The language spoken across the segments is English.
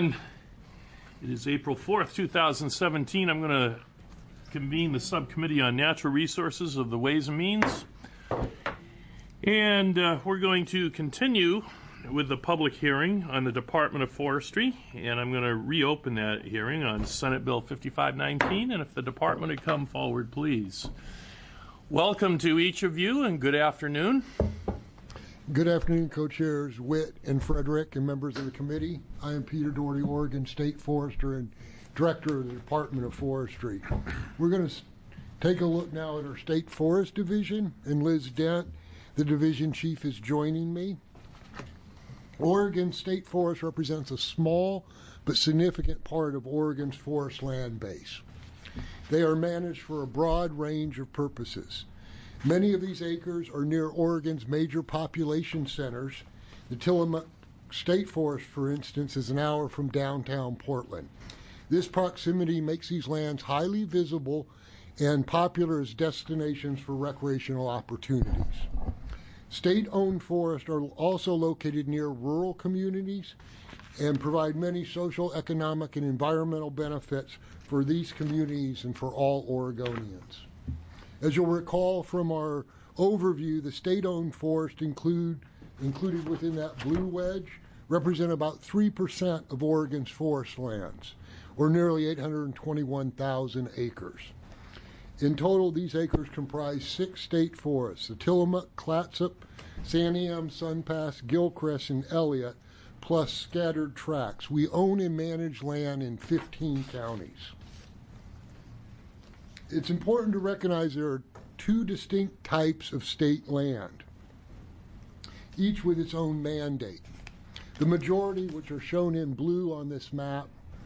It is April 4th, 2017. I'm going to convene the Subcommittee on Natural Resources of the Ways and Means. And we're going to continue with the public hearing on the Department of Forestry. And I'm going to reopen that hearing on Senate Bill 5519. And if the department would come forward, please. Welcome to each of you and good afternoon. Good afternoon, co-chairs Witt and Frederick and members of the committee. I am Peter Doherty, Oregon State Forester and Director of the Department of Forestry. We're going to take a look now at our State Forest Division, and Liz Dent, the division chief, is joining me. Oregon State Forest represents a small but significant part of Oregon's forest land base. They are managed for a broad range of purposes. Many of these acres are near Oregon's major population centers. The Tillamook State Forest, for instance, is an hour from downtown Portland. This proximity makes these lands highly visible and popular as destinations for recreational opportunities. State-owned forests are also located near rural communities and provide many social, economic, and environmental benefits for these communities and for all Oregonians. As you'll recall from our overview, the state-owned forest included within that blue wedge represent about 3% of Oregon's forest lands, or nearly 821,000 acres. In total, these acres comprise 6 state forests: the Tillamook, Clatsop, Santiam, Sun Pass, Gilchrist, and Elliott, plus scattered tracts. We own and manage land in 15 counties. It's important to recognize there are 2 distinct types of state land, each with its own mandate. The majority, which are shown in blue on this map,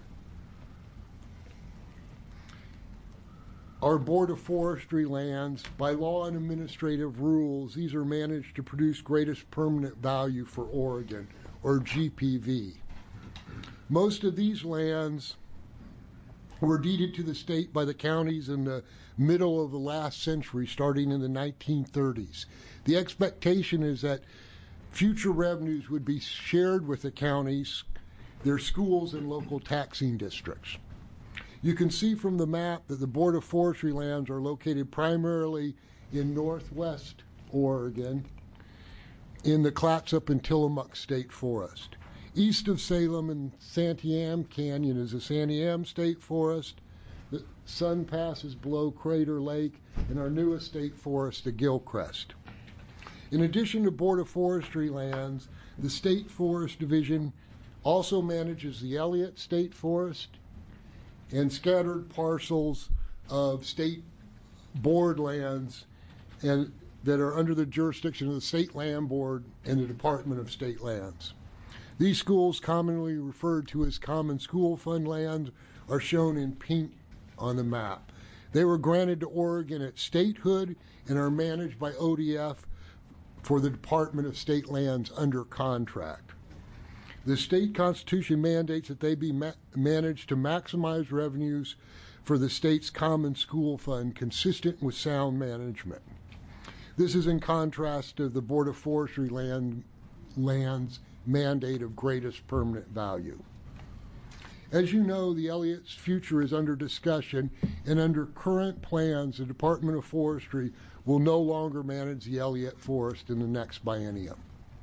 are Board of Forestry lands. By law and administrative rules, these are managed to produce greatest permanent value for Oregon, or GPV. Most of these lands were deeded to the state by the counties in the middle of the last century, starting in the 1930s. The expectation is that future revenues would be shared with the counties, their schools, and local taxing districts. You can see from the map that the Board of Forestry lands are located primarily in northwest Oregon in the Clatsop and Tillamook State Forest. East of Salem and Santiam Canyon is the Santiam State Forest. The Sun Pass is below Crater Lake, and our newest state forest, the Gilchrist. In addition to Board of Forestry lands, the State Forest Division also manages the Elliott State Forest and scattered parcels of state board lands and that are under the jurisdiction of the State Land Board and the Department of State Lands. These schools, commonly referred to as Common School Fund lands, are shown in pink on the map. They were granted to Oregon at statehood and are managed by ODF for the Department of State Lands under contract. The state constitution mandates that they be managed to maximize revenues for the state's Common School Fund, consistent with sound management. This is in contrast to the Board of Forestry lands mandate of greatest permanent value. As you know, the Elliott's future is under discussion, and under current plans, the Department of Forestry will no longer manage the Elliott Forest in the next biennium.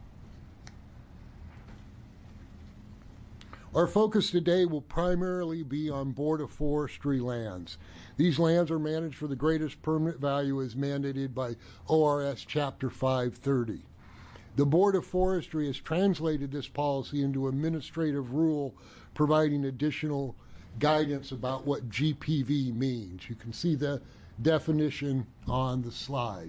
Our focus today will primarily be on Board of Forestry lands. These lands are managed for the greatest permanent value as mandated by ORS Chapter 530. The Board of Forestry has translated this policy into administrative rule providing additional guidance about what GPV means. You can see the definition on the slide.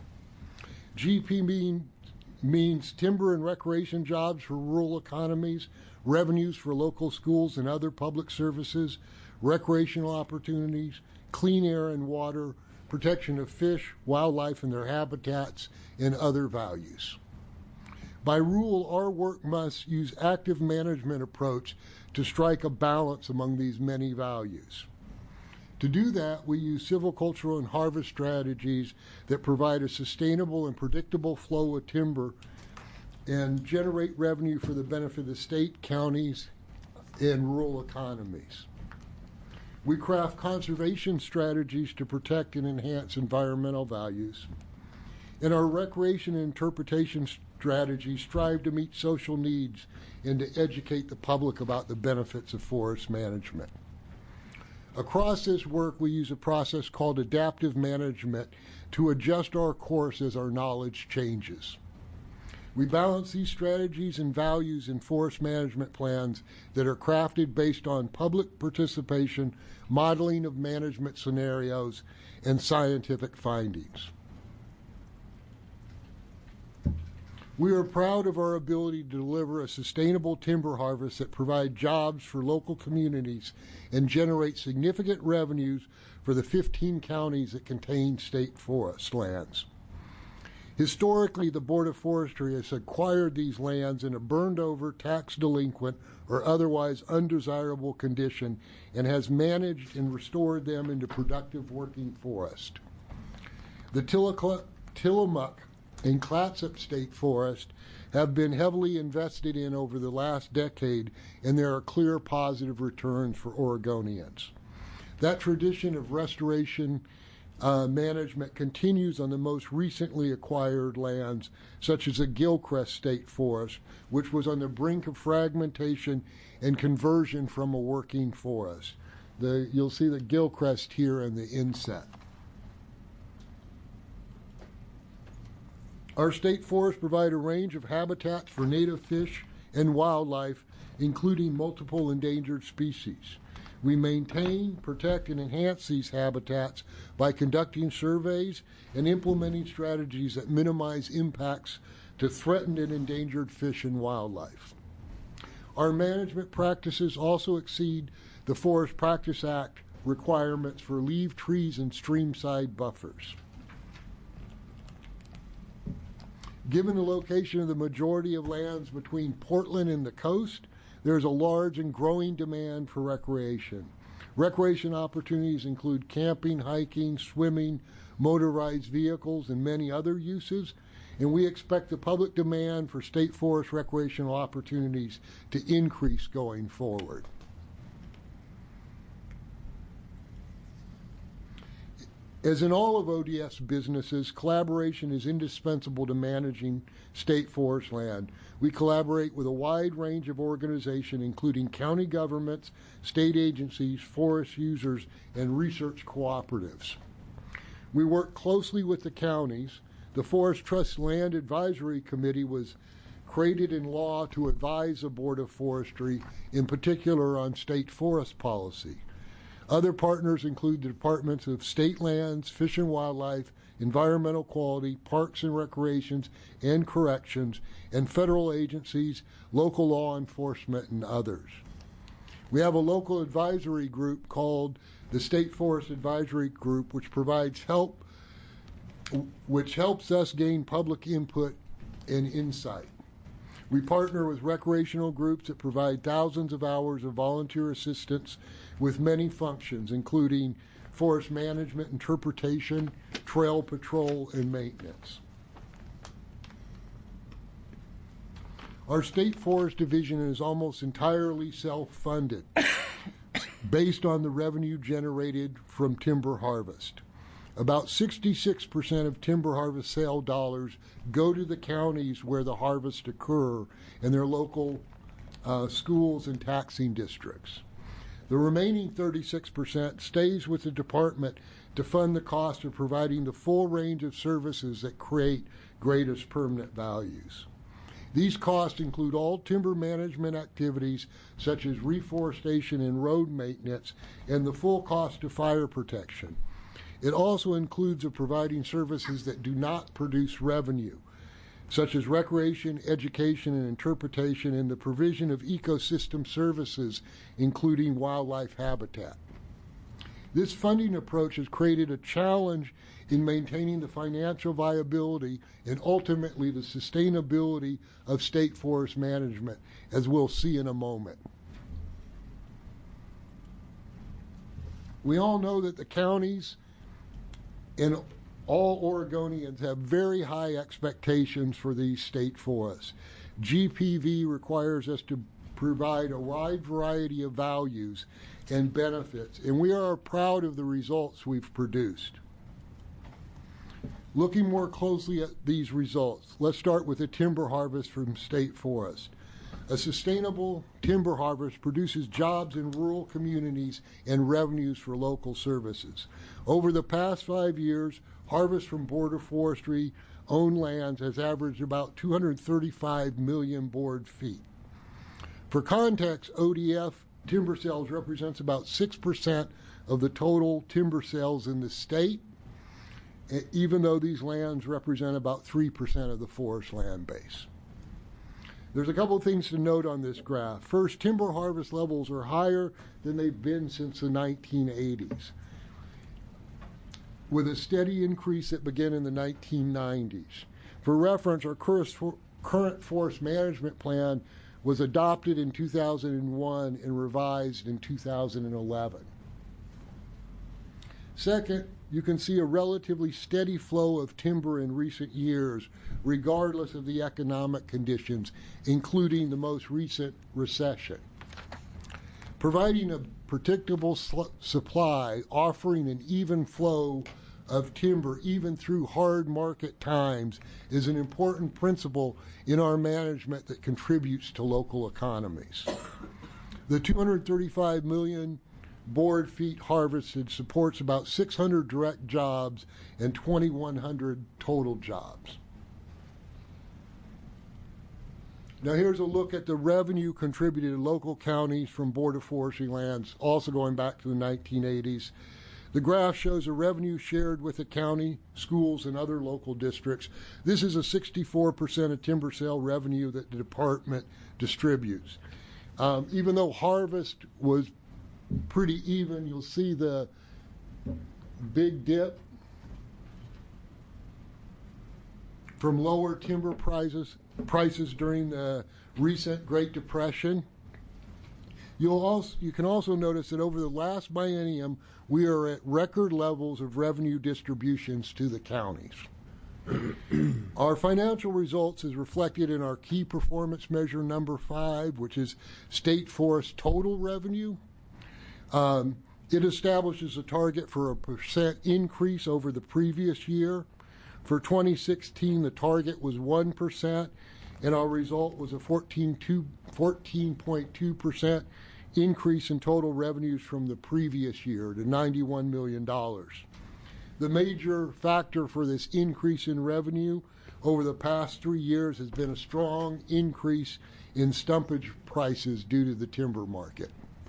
GPV means timber and recreation jobs for rural economies, revenues for local schools and other public services, recreational opportunities, clean air and water, protection of fish, wildlife and their habitats, and other values. By rule, our work must use active management approach to strike a balance among these many values. To do that, we use silvicultural and harvest strategies that provide a sustainable and predictable flow of timber and generate revenue for the benefit of the state, counties, and rural economies. We craft conservation strategies to protect and enhance environmental values. And our recreation and interpretation strategies strive to meet social needs and to educate the public about the benefits of forest management. Across this work, we use a process called adaptive management to adjust our course as our knowledge changes. We balance these strategies and values in forest management plans that are crafted based on public participation, modeling of management scenarios, and scientific findings. We are proud of our ability to deliver a sustainable timber harvest that provides jobs for local communities and generates significant revenues for the 15 counties that contain state forest lands. Historically, the Board of Forestry has acquired these lands in a burned-over, tax-delinquent, or otherwise undesirable condition and has managed and restored them into productive working forest. The Tillamook and Clatsop State Forest have been heavily invested in over the last decade, and there are clear positive returns for Oregonians. That tradition of restoration management continues on the most recently acquired lands, such as the Gilchrist State Forest, which was on the brink of fragmentation and conversion from a working forest. You'll see the Gilchrist here in the inset. Our state forests provide a range of habitats for native fish and wildlife, including multiple endangered species. We maintain, protect, and enhance these habitats by conducting surveys and implementing strategies that minimize impacts to threatened and endangered fish and wildlife. Our management practices also exceed the Forest Practice Act requirements for leaf trees and streamside buffers. Given the location of the majority of lands between Portland and the coast, there is a large and growing demand for recreation. Recreation opportunities include camping, hiking, swimming, motorized vehicles, and many other uses, and we expect the public demand for state forest recreational opportunities to increase going forward. As in all of ODS businesses, collaboration is indispensable to managing state forest land. We collaborate with a wide range of organizations, including county governments, state agencies, forest users, and research cooperatives. We work closely with the counties. The Forest Trust Land Advisory Committee was created in law to advise the Board of Forestry, in particular on state forest policy. Other partners include the Departments of State Lands, Fish and Wildlife, Environmental Quality, Parks and Recreations, and Corrections, and federal agencies, local law enforcement, and others. We have a local advisory group called the State Forest Advisory Group, which provides help, which helps us gain public input and insight. We partner with recreational groups that provide thousands of hours of volunteer assistance with many functions, including forest management, interpretation, trail patrol, and maintenance. Our State Forest Division is almost entirely self-funded based on the revenue generated from timber harvest. About 66% of timber harvest sale dollars go to the counties where the harvests occur and their local schools and taxing districts. The remaining 36% stays with the department to fund the cost of providing the full range of services that create greatest permanent values. These costs include all timber management activities such as reforestation and road maintenance and the full cost of fire protection. It also includes providing services that do not produce revenue, such as recreation, education, and interpretation, and the provision of ecosystem services, including wildlife habitat. This funding approach has created a challenge in maintaining the financial viability and ultimately the sustainability of state forest management, as we'll see in a moment. We all know that the counties and all Oregonians have very high expectations for these state forests. GPV requires us to provide a wide variety of values and benefits, and we are proud of the results we've produced. Looking more closely at these results, let's start with the timber harvest from State Forest. A sustainable timber harvest produces jobs in rural communities and revenues for local services. Over the past 5 years, harvest from Border Forestry owned lands has averaged about 235 million board feet. For context, ODF timber sales represents about 6% of the total timber sales in the state, even though these lands represent about 3% of the forest land base. There's a couple of things to note on this graph. First, timber harvest levels are higher than they've been since the 1980s, with a steady increase that began in the 1990s. For reference, our current forest management plan was adopted in 2001 and revised in 2011. Second, you can see a relatively steady flow of timber in recent years, regardless of the economic conditions, including the most recent recession. Providing a predictable supply, offering an even flow of timber even through hard market times is an important principle in our management that contributes to local economies. The 235 million board feet harvested supports about 600 direct jobs and 2,100 total jobs. Now here's a look at the revenue contributed to local counties from Border Forestry lands, also going back to the 1980s. The graph shows the revenue shared with the county, schools, and other local districts. This is a 64% of timber sale revenue that the department distributes. Even though harvest was pretty even, you'll see the big dip from lower timber prices during the recent Great Depression. You can also notice that over the last biennium, we are at record levels of revenue distributions to the counties. Our financial results is reflected in our key performance measure number 5, which is State Forest total revenue. It establishes a target for a % increase over the previous year. For 2016, the target was 1%, and our result was a 14.2% increase in total revenues from the previous year to $91 million. The major factor for this increase in revenue over the past 3 years has been a strong increase in stumpage prices due to the timber market.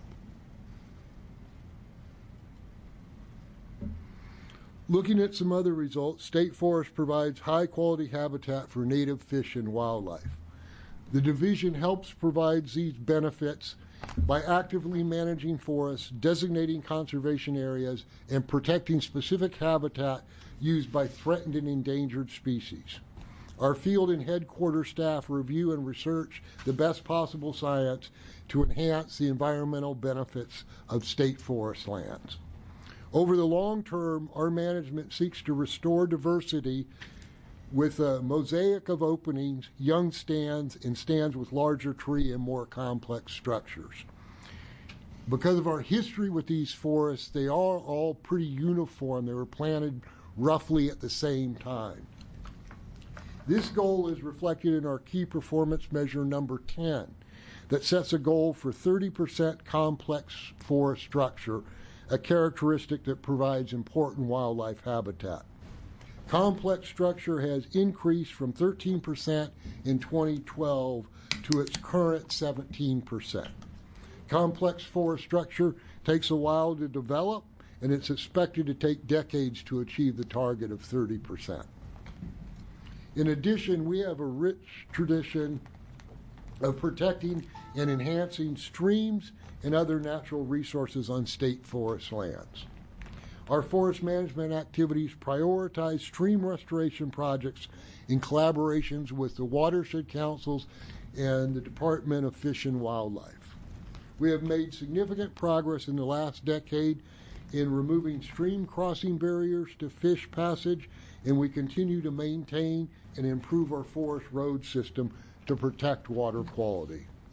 Looking at some other results, State Forest provides high-quality habitat for native fish and wildlife. The division helps provide these benefits by actively managing forests, designating conservation areas, and protecting specific habitat used by threatened and endangered species. Our field and headquarters staff review and research the best possible science to enhance the environmental benefits of state forest lands. Over the long term, our management seeks to restore diversity with a mosaic of openings, young stands, and stands with larger tree and more complex structures. Because of our history with these forests, they are all pretty uniform. They were planted roughly at the same time. This goal is reflected in our key performance measure number 10 that sets a goal for 30% complex forest structure, a characteristic that provides important wildlife habitat. Complex structure has increased from 13% in 2012 to its current 17%. Complex forest structure takes a while to develop, and it's expected to take decades to achieve the target of 30%. In addition, we have a rich tradition of protecting and enhancing streams and other natural resources on state forest lands. Our forest management activities prioritize stream restoration projects in collaborations with the watershed councils and the Department of Fish and Wildlife. We have made significant progress in the last decade in removing stream crossing barriers to fish passage, and we continue to maintain and improve our forest road system to protect water quality.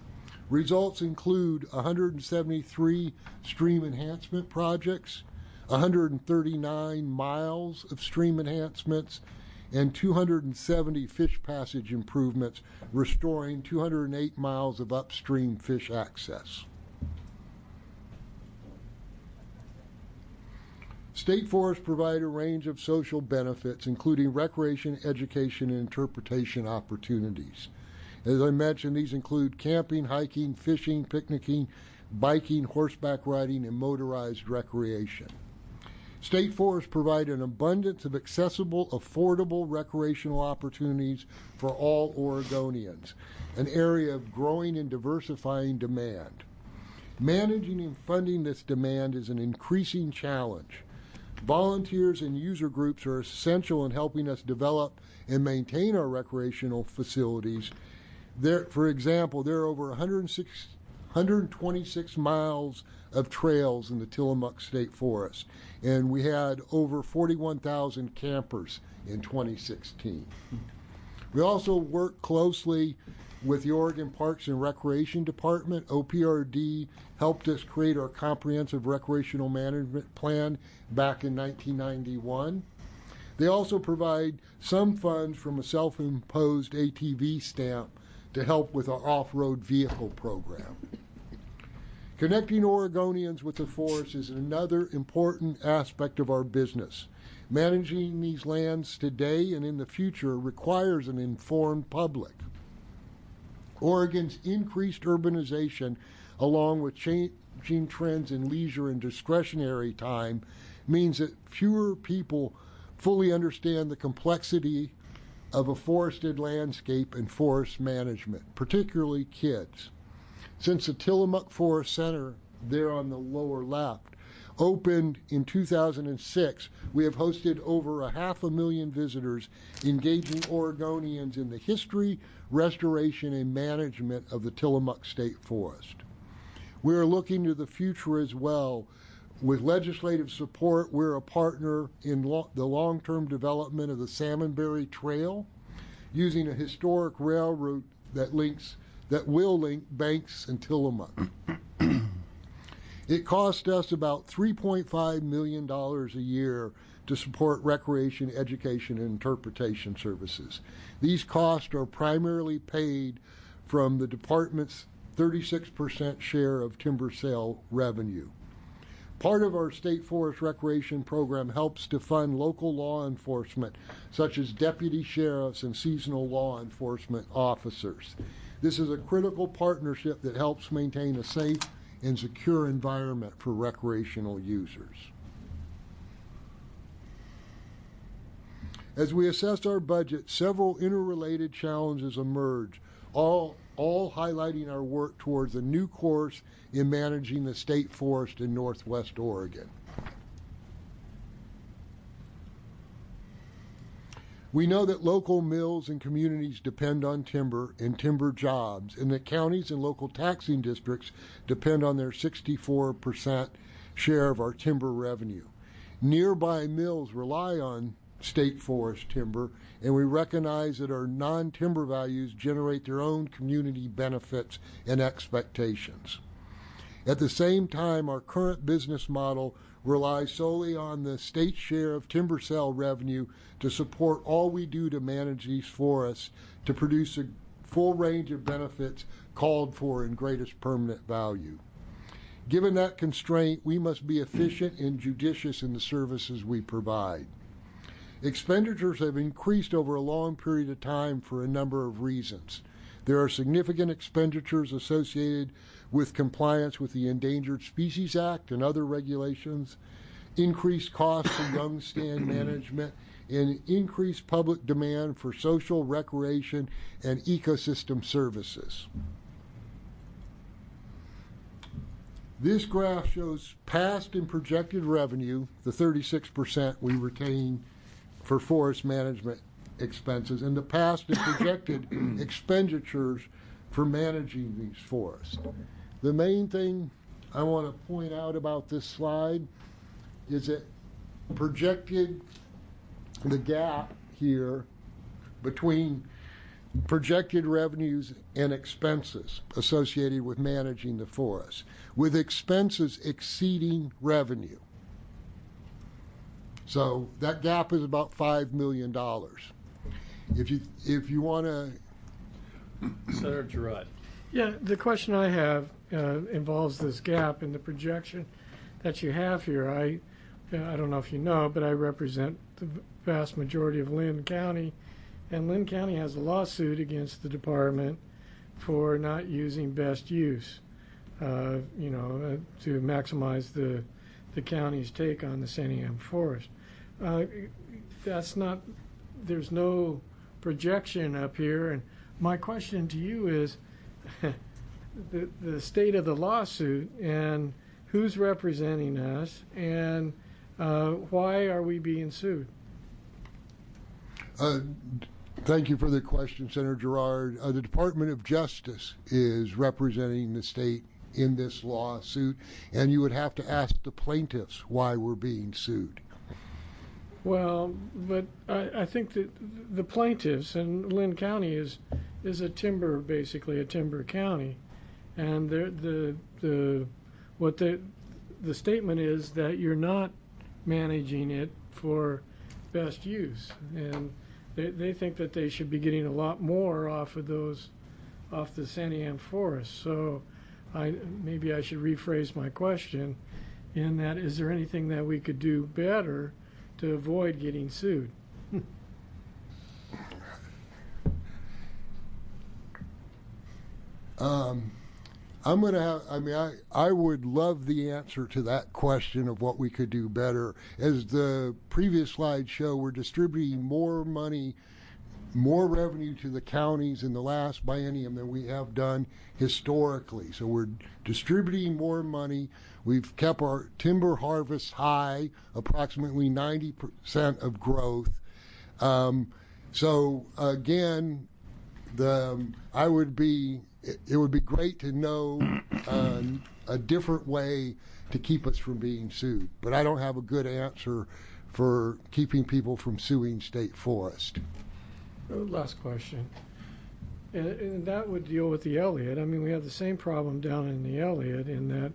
Results include 173 stream enhancement projects, 139 miles of stream enhancements, and 270 fish passage improvements, restoring 208 miles of upstream fish access. State forests provide a range of social benefits, including recreation, education, and interpretation opportunities. As I mentioned, these include camping, hiking, fishing, picnicking, biking, horseback riding, and motorized recreation. State forests provide an abundance of accessible, affordable recreational opportunities for all Oregonians, an area of growing and diversifying demand. Managing and funding this demand is an increasing challenge. Volunteers and user groups are essential in helping us develop and maintain our recreational facilities. For example, there are over 126 miles of trails in the Tillamook State Forest, and we had over 41,000 campers in 2016. We also work closely with the Oregon Parks and Recreation Department. OPRD helped us create our comprehensive recreational management plan back in 1991. They also provide some funds from a self-imposed ATV stamp to help with our off-road vehicle program. Connecting Oregonians with the forest is another important aspect of our business. Managing these lands today and in the future requires an informed public. Oregon's increased urbanization, along with changing trends in leisure and discretionary time, means that fewer people fully understand the complexity of a forested landscape and forest management, particularly kids. Since the Tillamook Forest Center, there on the lower left, opened in 2006, we have hosted over 500,000 visitors, engaging Oregonians in the history, restoration, and management of the Tillamook State Forest. We are looking to the future as well. With legislative support, we're a partner in the long-term development of the Salmonberry Trail, using a historic railroad that will link Banks and Tillamook. It cost us about $3.5 million a year to support recreation, education, and interpretation services. These costs are primarily paid from the department's 36% share of timber sale revenue. Part of our state forest recreation program helps to fund local law enforcement, such as deputy sheriffs and seasonal law enforcement officers. This is a critical partnership that helps maintain a safe and secure environment for recreational users. As we assess our budget, several interrelated challenges emerge, all highlighting our work towards a new course in managing the state forest in Northwest Oregon. We know that local mills and communities depend on timber and timber jobs, and that counties and local taxing districts depend on their 64% share of our timber revenue. Nearby mills rely on state forest timber, and we recognize that our non-timber values generate their own community benefits and expectations. At the same time, our current business model relies solely on the state share of timber sale revenue to support all we do to manage these forests to produce a full range of benefits called for in greatest permanent value. Given that constraint, we must be efficient and judicious in the services we provide. Expenditures have increased over a long period of time for a number of reasons. There are significant expenditures associated with compliance with the Endangered Species Act and other regulations, increased costs in young stand management, and increased public demand for social, recreation, and ecosystem services. This graph shows past and projected revenue, the 36% we retain for forest management expenses, and the past and projected expenditures for managing these forests. The main thing I want to point out about this slide is that projected the gap here between projected revenues and expenses associated with managing the forest, with expenses exceeding revenue. So that gap is about $5 million. If you want to, Senator Girard. Yeah, the question I have involves this gap in the projection that you have here. I don't know if you know, but I represent the vast majority of Lynn County, and Lynn County has a lawsuit against the department for not using best use, to maximize the county's take on the Santiam Forest. There's no projection up here, and my question to you is the state of the lawsuit and who's representing us and why are we being sued? Thank you for the question, Senator Girard. The Department of Justice is representing the state in this lawsuit, and you would have to ask the plaintiffs why we're being sued. Well, but I think that the plaintiffs, and Lynn County is basically a timber county, and the statement is that you're not managing it for best use, and they think that they should be getting a lot more off the Santiam Forest. So maybe I should rephrase my question in that, is there anything that we could do better to avoid getting sued? I would love the answer to that question of what we could do better. As the previous slide show, we're distributing more money, more revenue to the counties in the last biennium than we have done historically. So we're distributing more money. We've kept our timber harvest high, approximately 90% of growth. So again, it would be great to know a different way to keep us from being sued, but I don't have a good answer for keeping people from suing state forest. Last question. And that would deal with the Elliott. I mean, we have the same problem down in the Elliott in that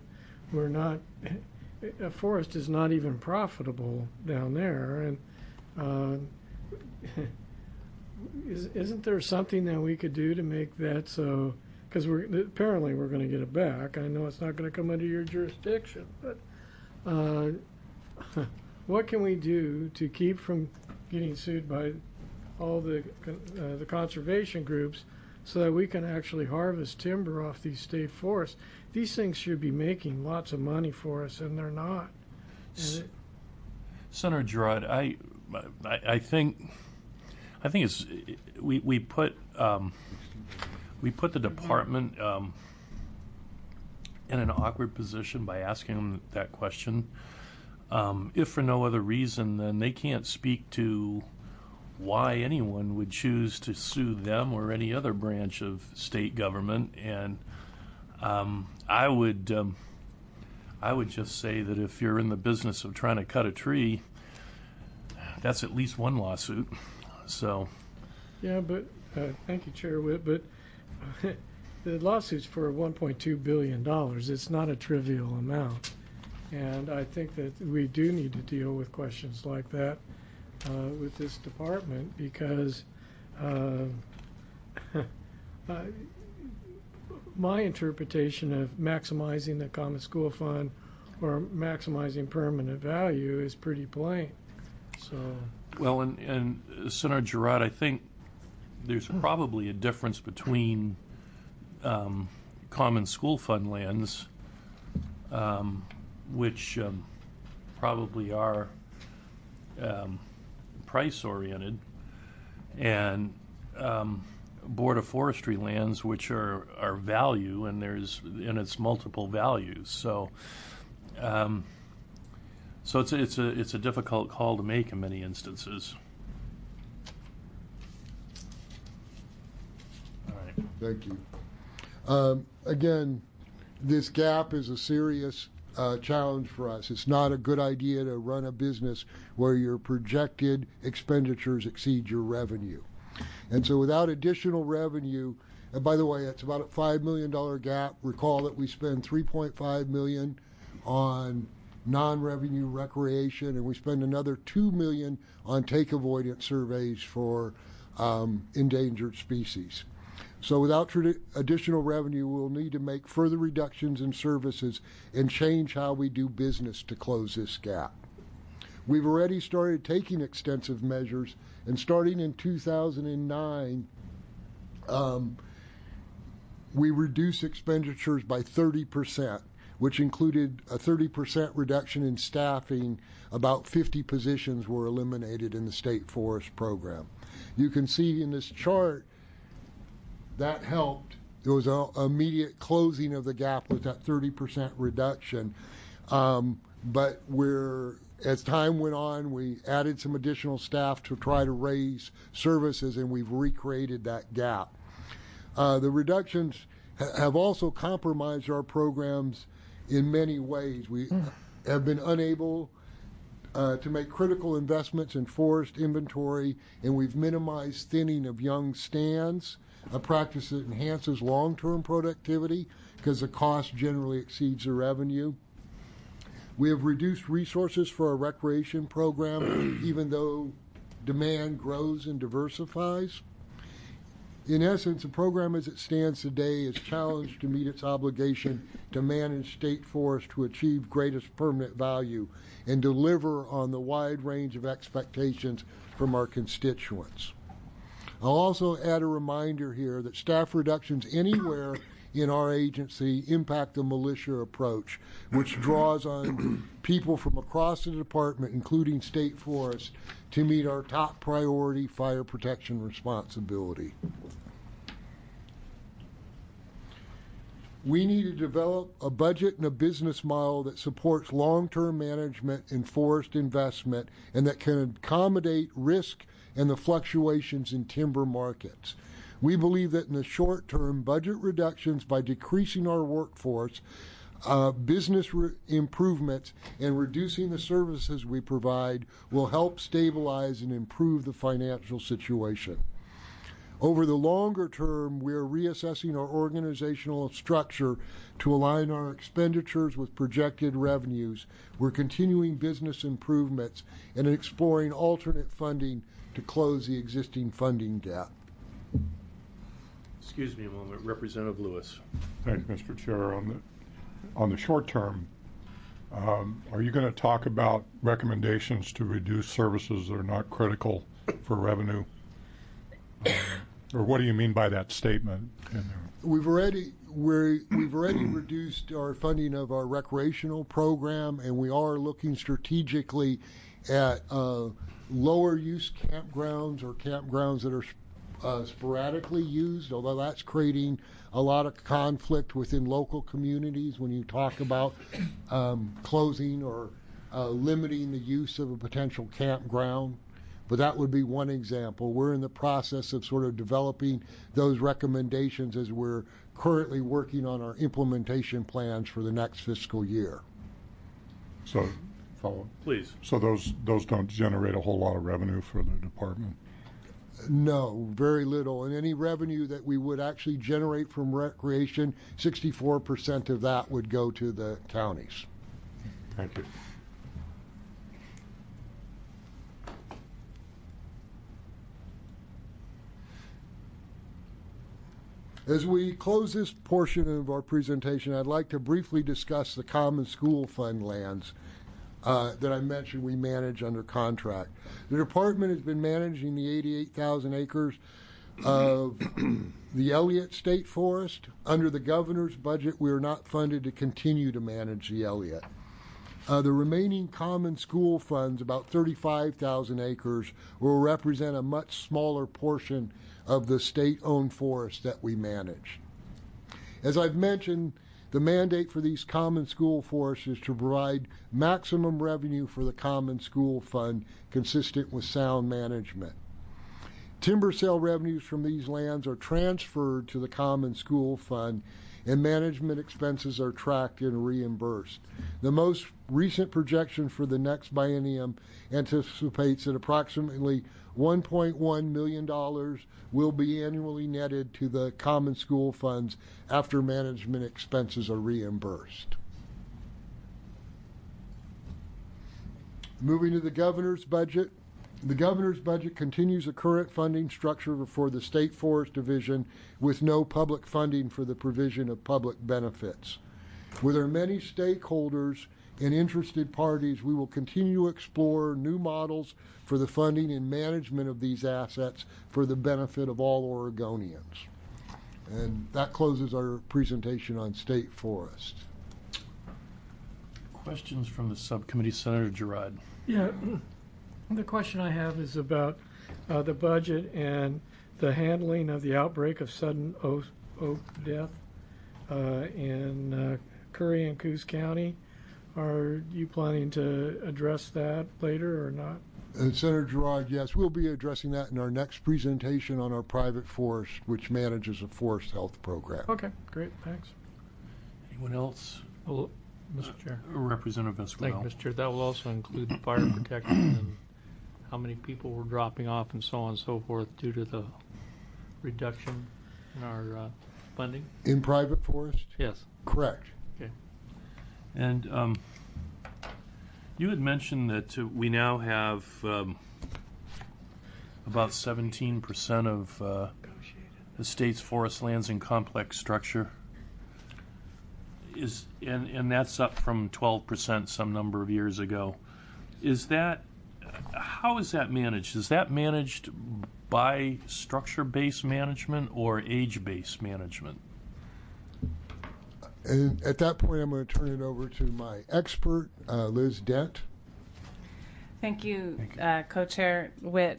a forest is not even profitable down there. And isn't there something that we could do to make that so? Because apparently we're going to get it back. I know it's not going to come under your jurisdiction, but what can we do to keep from getting sued by all the conservation groups so that we can actually harvest timber off these state forests? These things should be making lots of money for us, and they're not. Senator Girard, I think it's we put the department in an awkward position by asking them that question. If for no other reason, then they can't speak to why anyone would choose to sue them or any other branch of state government. And I would just say that if you're in the business of trying to cut a tree, that's at least one lawsuit. So. Yeah, but thank you, Chair Witt. But the lawsuit's for $1.2 billion. It's not a trivial amount, and I think that we do need to deal with questions like that with this department because my interpretation of maximizing the Common School Fund or maximizing permanent value is pretty plain. So. Well, and Senator Girard, I think there's probably a difference between Common School Fund lands, which probably are price-oriented, and Board of Forestry lands, which are value, and it's multiple values. So. So it's a difficult call to make in many instances. All right. Thank you. Again, this gap is a serious challenge for us. It's not a good idea to run a business where your projected expenditures exceed your revenue. And so without additional revenue, and by the way, it's about a $5 million gap. Recall that we spend $3.5 million on non-revenue recreation, and we spend another $2 million on take avoidance surveys for endangered species. So without additional revenue, we'll need to make further reductions in services and change how we do business to close this gap. We've already started taking extensive measures, and starting in 2009, we reduced expenditures by 30%, which included a 30% reduction in staffing. About 50 positions were eliminated in the state forest program. You can see in this chart that helped. There was an immediate closing of the gap with that 30% reduction. But as time went on, we added some additional staff to try to raise services, and we've recreated that gap. The reductions have also compromised our programs in many ways. We have been unable to make critical investments in forest inventory, and we've minimized thinning of young stands, a practice that enhances long-term productivity because the cost generally exceeds the revenue. We have reduced resources for our recreation program, even though demand grows and diversifies. In essence, the program as it stands today is challenged to meet its obligation to manage state forests to achieve greatest permanent value and deliver on the wide range of expectations from our constituents. I'll also add a reminder here that staff reductions anywhere in our agency impact the militia approach, which draws on people from across the department, including state forests, to meet our top priority fire protection responsibility. We need to develop a budget and a business model that supports long-term management and forest investment and that can accommodate risk and the fluctuations in timber markets. We believe that in the short term, budget reductions by decreasing our workforce, business improvements, and reducing the services we provide will help stabilize and improve the financial situation. Over the longer term, we are reassessing our organizational structure to align our expenditures with projected revenues. We're continuing business improvements and exploring alternate funding to close the existing funding gap. Excuse me a moment, Representative Lewis. Thank you, Mr. Chair. On the short term, are you going to talk about recommendations to reduce services that are not critical for revenue? Or what do you mean by that statement? We've already reduced our funding of our recreational program, and we are looking strategically at lower use campgrounds or campgrounds that are sporadically used, although that's creating a lot of conflict within local communities when you talk about closing or limiting the use of a potential campground. But that would be one example. We're in the process of sort of developing those recommendations as we're currently working on our implementation plans for the next fiscal year. So, follow. Please. So those don't generate a whole lot of revenue for the department? No, very little. And any revenue that we would actually generate from recreation, 64% of that would go to the counties. Thank you. As we close this portion of our presentation, I'd like to briefly discuss the Common School Fund lands that I mentioned we manage under contract. The department has been managing the 88,000 acres of the Elliott State Forest. Under the governor's budget, we are not funded to continue to manage the Elliott. The remaining common school funds, about 35,000 acres, will represent a much smaller portion of the state-owned forest that we manage. As I've mentioned, the mandate for these common school forests is to provide maximum revenue for the common school fund consistent with sound management. Timber sale revenues from these lands are transferred to the common school fund and management expenses are tracked and reimbursed. The most recent projection for the next biennium anticipates that approximately $1.1 million will be annually netted to the common school funds after management expenses are reimbursed. Moving to the governor's budget. The governor's budget continues the current funding structure for the State Forest Division with no public funding for the provision of public benefits. With our many stakeholders and interested parties, we will continue to explore new models for the funding and management of these assets for the benefit of all Oregonians. And that closes our presentation on state forest. Questions from the subcommittee, Senator Girard. Yeah, the question I have is about the budget and the handling of the outbreak of sudden oak death in Curry and Coos County. Are you planning to address that later or not? Senator Girard, yes, we'll be addressing that in our next presentation on our private forest, which manages a forest health program. Okay, great, thanks. Anyone else? Well, Mr. Chair. Representative Thank Esquivel. you, Mr. Chair. That will also include fire protection and how many people were dropping off and so on and so forth due to the reduction in our funding? In private forest? Yes. Correct. Okay. And you had mentioned that we now have about 17% of the state's forest lands in complex structure. And that's up from 12% some number of years ago. How is that managed? Is that managed by structure-based management or age-based management? And at that point, I'm going to turn it over to my expert, Liz Dent. Thank you, Co-Chair Witt.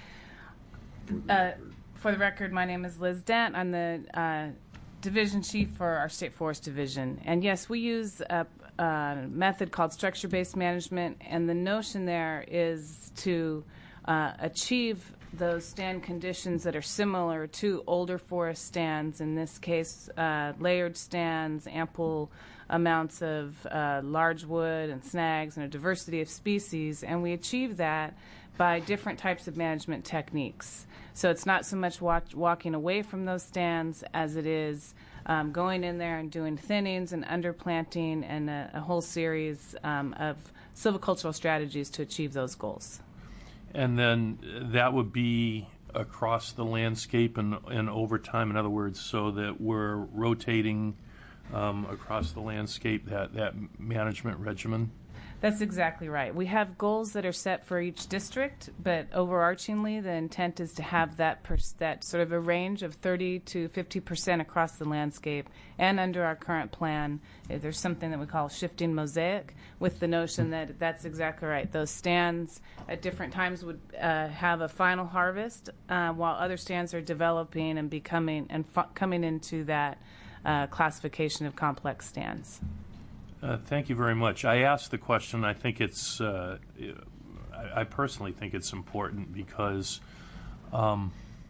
For the record, my name is Liz Dent. I'm the Division Chief for our State Forest Division. And yes, we use a method called structure-based management, and the notion there is to achieve those stand conditions that are similar to older forest stands, in this case layered stands, ample amounts of large wood and snags and a diversity of species, and we achieve that by different types of management techniques. So it's not so much walking away from those stands as it is going in there and doing thinnings and underplanting and a whole series of silvicultural strategies to achieve those goals. And then that would be across the landscape and over time, in other words, so that we're rotating across the landscape that management regimen? That's exactly right. We have goals that are set for each district, but overarchingly, the intent is to have that sort of a range of 30 to 50% across the landscape. And under our current plan, there's something that we call shifting mosaic, with the notion that that's exactly right. Those stands at different times would have a final harvest, while other stands are developing and becoming and coming into that classification of complex stands. Thank you very much. I asked the question. I think it's. I personally think it's important because I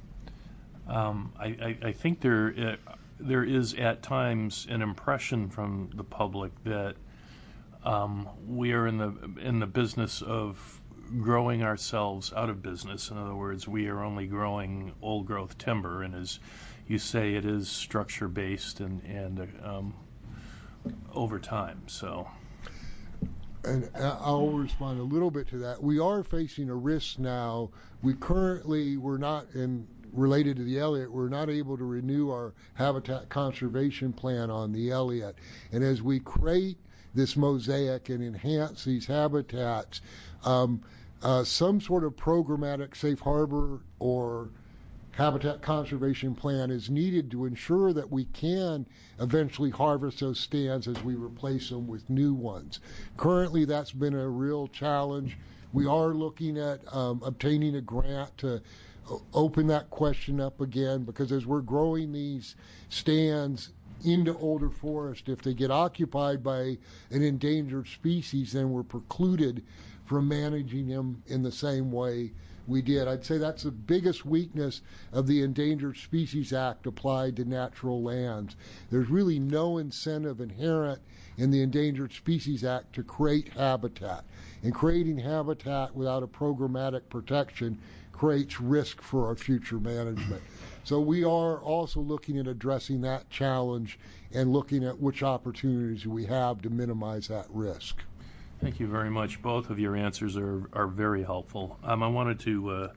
think there is at times an impression from the public that we are in the business of growing ourselves out of business. In other words, we are only growing old growth timber, and as you say, it is structure based and over time. So, and I'll respond a little bit to that. We are facing a risk now. We're not related to the Elliott. We're not able to renew our habitat conservation plan on the Elliott. And as we create this mosaic and enhance these habitats, some sort of programmatic safe harbor or habitat conservation plan is needed to ensure that we can eventually harvest those stands as we replace them with new ones. Currently, that's been a real challenge. We are looking at obtaining a grant to open that question up again, because as we're growing these stands into older forest, if they get occupied by an endangered species, then we're precluded from managing them in the same way we did. I'd say that's the biggest weakness of the Endangered Species Act applied to natural lands. There's really no incentive inherent in the Endangered Species Act to create habitat. And creating habitat without a programmatic protection creates risk for our future management. So we are also looking at addressing that challenge and looking at which opportunities we have to minimize that risk. Thank you very much. Both of your answers are very helpful. I wanted to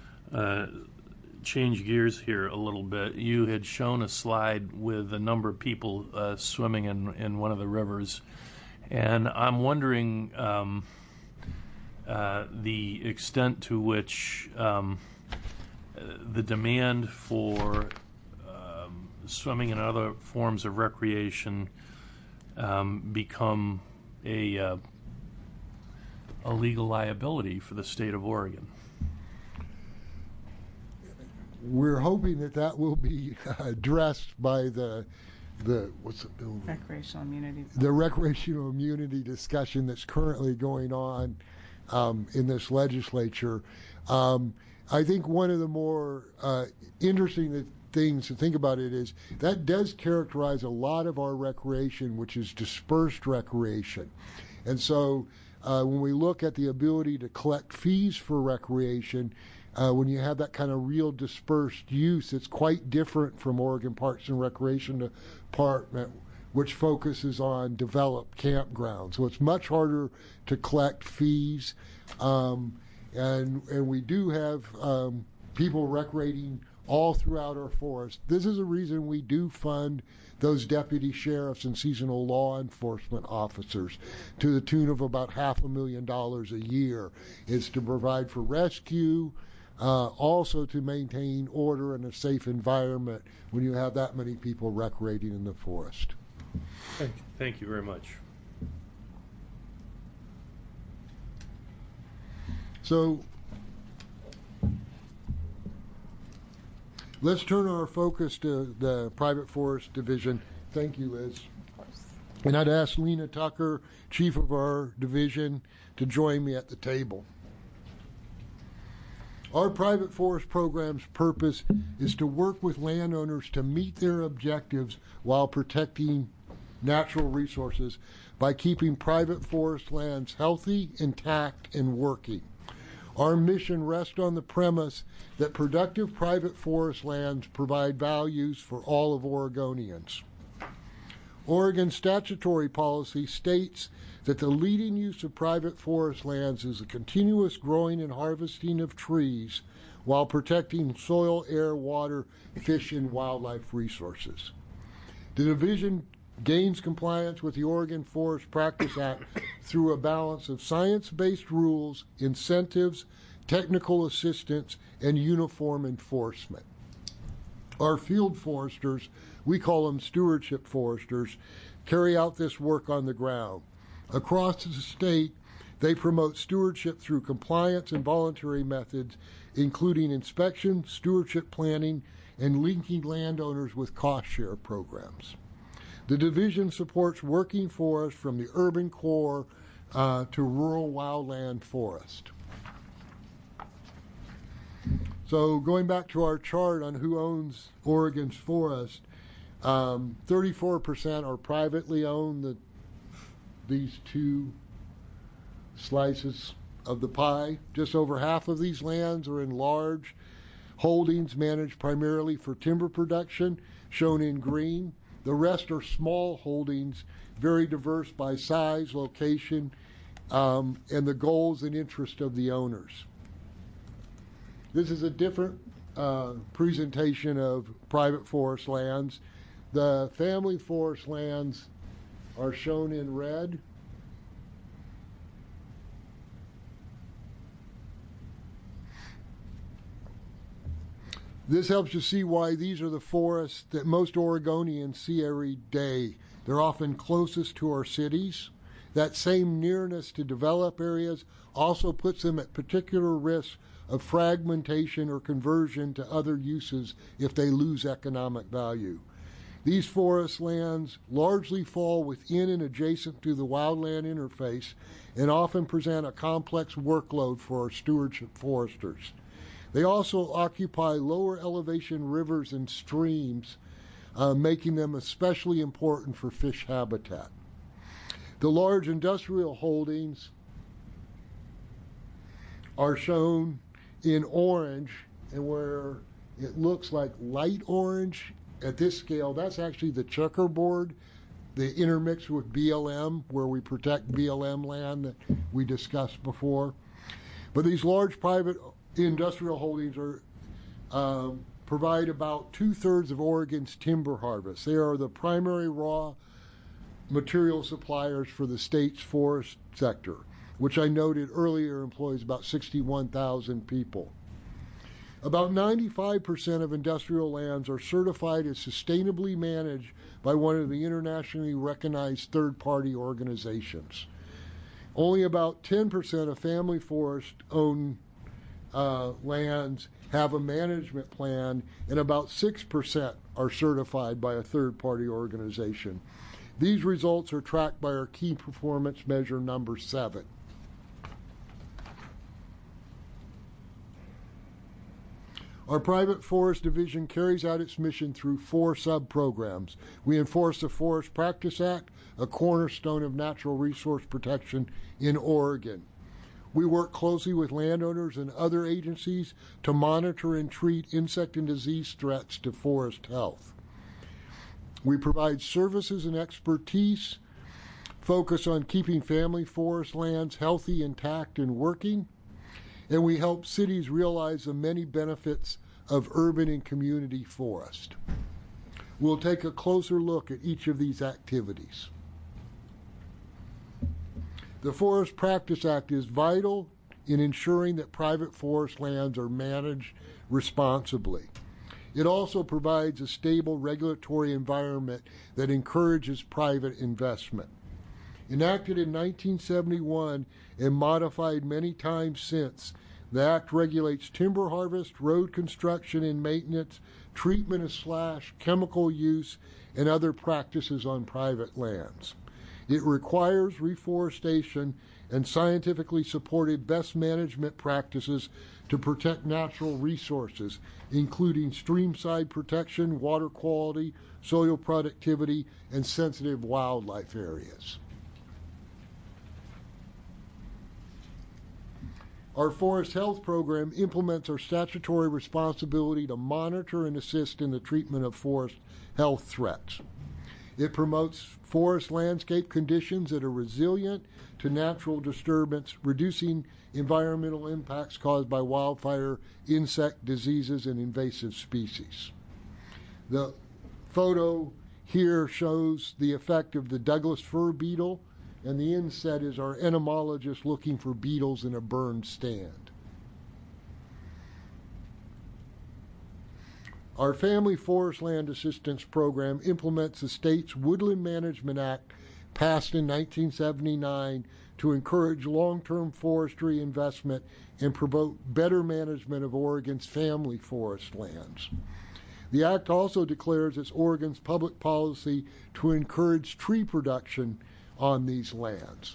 change gears here a little bit. You had shown a slide with a number of people swimming in one of the rivers, and I'm wondering the extent to which the demand for swimming and other forms of recreation become a legal liability for the state of Oregon. We're hoping that will be addressed by the what's the bill? Recreational immunity. The recreational immunity discussion that's currently going on in this legislature. I think one of the more interesting things to think about it is that does characterize a lot of our recreation, which is dispersed recreation. And so when we look at the ability to collect fees for recreation, when you have that kind of real dispersed use, it's quite different from Oregon Parks and Recreation Department, which focuses on developed campgrounds. So it's much harder to collect fees. And we do have people recreating all throughout our forest. This is a reason we do fund those deputy sheriffs and seasonal law enforcement officers to the tune of about $500,000 a year, is to provide for rescue, also to maintain order and a safe environment when you have that many people recreating in the forest. Thank you very much. So let's turn our focus to the Private Forest Division. Thank you, Liz. And I'd ask Lena Tucker, chief of our division, to join me at the table. Our private forest program's purpose is to work with landowners to meet their objectives while protecting natural resources by keeping private forest lands healthy, intact, and working. Our mission rests on the premise that productive private forest lands provide values for all of Oregonians. Oregon's statutory policy states that the leading use of private forest lands is the continuous growing and harvesting of trees while protecting soil, air, water, fish, and wildlife resources. The division gains compliance with the Oregon Forest Practice Act through a balance of science-based rules, incentives, technical assistance, and uniform enforcement. Our field foresters, we call them stewardship foresters, carry out this work on the ground. Across the state, they promote stewardship through compliance and voluntary methods, including inspection, stewardship planning, and linking landowners with cost-share programs. The division supports working forests from the urban core to rural wildland forest. So going back to our chart on who owns Oregon's forest, 34% are privately owned. These two slices of the pie, just over half of these lands are in large holdings managed primarily for timber production, shown in green. The rest are small holdings, very diverse by size, location, and the goals and interests of the owners. This is a different presentation of private forest lands. The family forest lands are shown in red. This helps you see why these are the forests that most Oregonians see every day. They're often closest to our cities. That same nearness to developed areas also puts them at particular risk of fragmentation or conversion to other uses if they lose economic value. These forest lands largely fall within and adjacent to the wildland interface and often present a complex workload for our stewardship foresters. They also occupy lower elevation rivers and streams, making them especially important for fish habitat. The large industrial holdings are shown in orange, and where it looks like light orange at this scale, that's actually the checkerboard, the intermixed with BLM, where we protect BLM land that we discussed before. But these large private industrial holdings provide about 2/3 of Oregon's timber harvest. They are the primary raw material suppliers for the state's forest sector, which I noted earlier employs about 61,000 people. About 95% of industrial lands are certified as sustainably managed by one of the internationally recognized third-party organizations. Only about 10% of family forest-owned lands have a management plan, and about 6% are certified by a third-party organization. These results are tracked by our key performance measure number 7. Our private forest division carries out its mission through 4 sub-programs. We enforce the Forest Practice Act, a cornerstone of natural resource protection in Oregon. We work closely with landowners and other agencies to monitor and treat insect and disease threats to forest health. We provide services and expertise, focus on keeping family forest lands healthy, intact, and working, and we help cities realize the many benefits of urban and community forest. We'll take a closer look at each of these activities. The Forest Practice Act is vital in ensuring that private forest lands are managed responsibly. It also provides a stable regulatory environment that encourages private investment. Enacted in 1971 and modified many times since, the Act regulates timber harvest, road construction and maintenance, treatment of slash, chemical use, and other practices on private lands. It requires reforestation and scientifically supported best management practices to protect natural resources, including streamside protection, water quality, soil productivity, and sensitive wildlife areas. Our Forest Health Program implements our statutory responsibility to monitor and assist in the treatment of forest health threats. It promotes forest landscape conditions that are resilient to natural disturbance, reducing environmental impacts caused by wildfire, insect diseases, and invasive species. The photo here shows the effect of the Douglas fir beetle, and the inset is our entomologist looking for beetles in a burned stand. Our Family Forest Land Assistance Program implements the state's Woodland Management Act, passed in 1979, to encourage long-term forestry investment and promote better management of Oregon's family forest lands. The Act also declares it's Oregon's public policy to encourage tree production on these lands.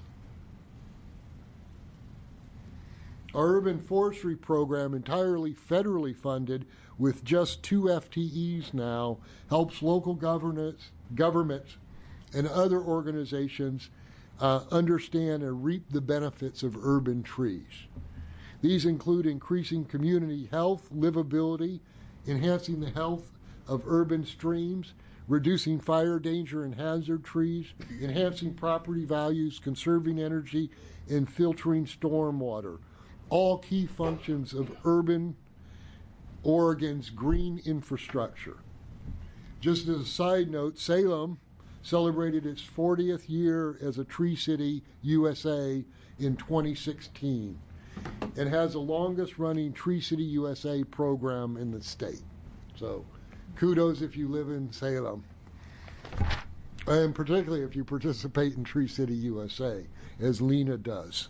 Our urban forestry program, entirely federally funded with just 2 FTEs now, helps local governments and other organizations understand and reap the benefits of urban trees. These include increasing community health, livability, enhancing the health of urban streams, reducing fire danger and hazard trees, enhancing property values, conserving energy, and filtering stormwater, all key functions of urban Oregon's green infrastructure. Just as a side note, Salem celebrated its 40th year as a Tree City, USA in 2016 and has the longest running Tree City, USA program in the state. So kudos if you live in Salem, and particularly if you participate in Tree City, USA, as Lena does.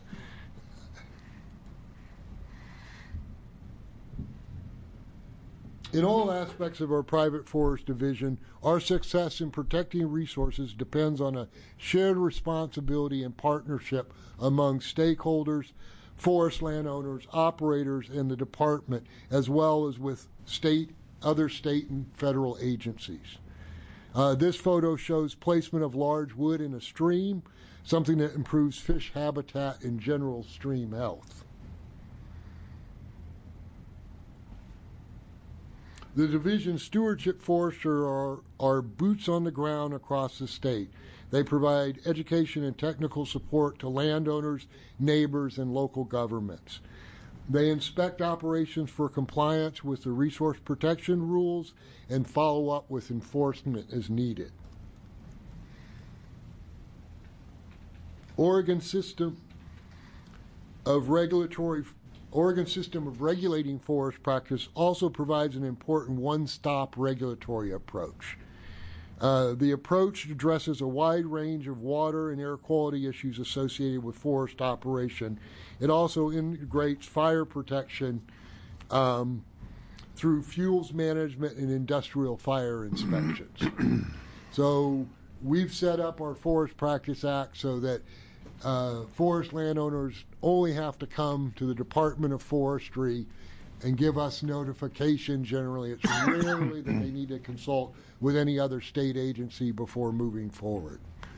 In all aspects of our private forest division, our success in protecting resources depends on a shared responsibility and partnership among stakeholders, forest landowners, operators, and the department, as well as with other state and federal agencies. This photo shows placement of large wood in a stream, something that improves fish habitat and general stream health. The division stewardship forester are boots on the ground across the state. They provide education and technical support to landowners, neighbors, and local governments. They inspect operations for compliance with the resource protection rules and follow up with enforcement as needed. Oregon system of regulating forest practice also provides an important one-stop regulatory approach. The approach addresses a wide range of water and air quality issues associated with forest operation. It also integrates fire protection through fuels management and industrial fire inspections. So we've set up our Forest Practice Act so that forest landowners only have to come to the Department of Forestry and give us notification. Generally, it's rarely that they need to consult with any other state agency before moving forward.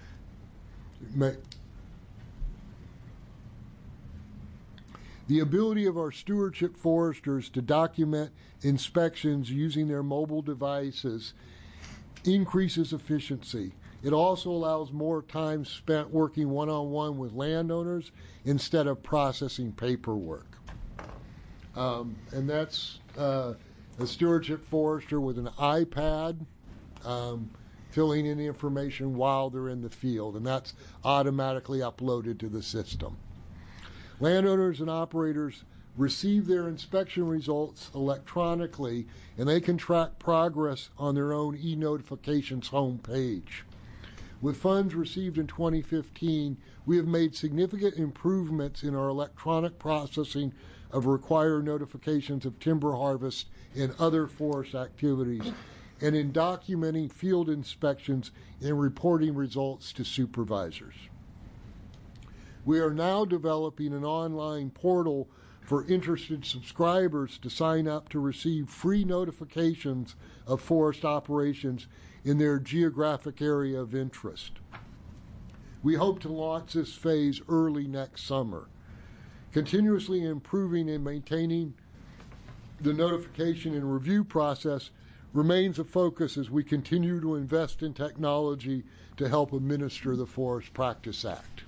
The ability of our stewardship foresters to document inspections using their mobile devices increases efficiency. It also allows more time spent working one-on-one with landowners instead of processing paperwork. And that's a stewardship forester with an iPad filling in the information while they're in the field, and that's automatically uploaded to the system. Landowners and operators receive their inspection results electronically, and they can track progress on their own e-notifications homepage. With funds received in 2015, we have made significant improvements in our electronic processing of required notifications of timber harvest and other forest activities, and in documenting field inspections and reporting results to supervisors. We are now developing an online portal for interested subscribers to sign up to receive free notifications of forest operations in their geographic area of interest. We hope to launch this phase early next summer. Continuously improving and maintaining the notification and review process remains a focus as we continue to invest in technology to help administer the Forest Practice Act.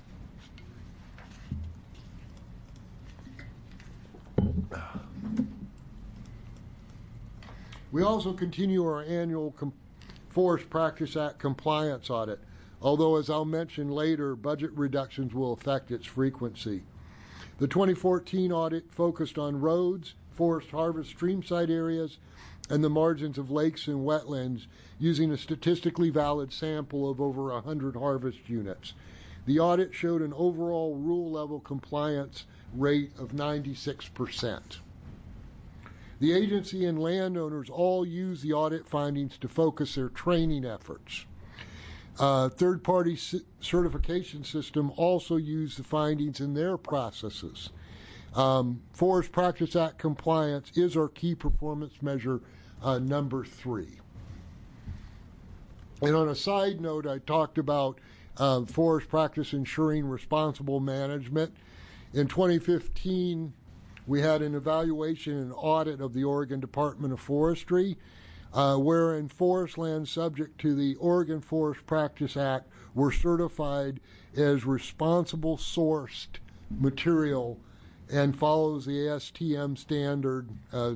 We also continue our annual Forest Practice Act compliance audit, although, as I'll mention later, budget reductions will affect its frequency. The 2014 audit focused on roads, forest harvest streamside areas, and the margins of lakes and wetlands using a statistically valid sample of over 100 harvest units. The audit showed an overall rule level compliance rate of 96%. The agency and landowners all use the audit findings to focus their training efforts. Third-party certification system also use the findings in their processes. Forest Practice Act compliance is our key performance measure number 3. And on a side note, I talked about forest practice ensuring responsible management. In 2015, we had an evaluation and audit of the Oregon Department of Forestry, wherein forest lands subject to the Oregon Forest Practice Act were certified as responsible sourced material and follows the ASTM standard. I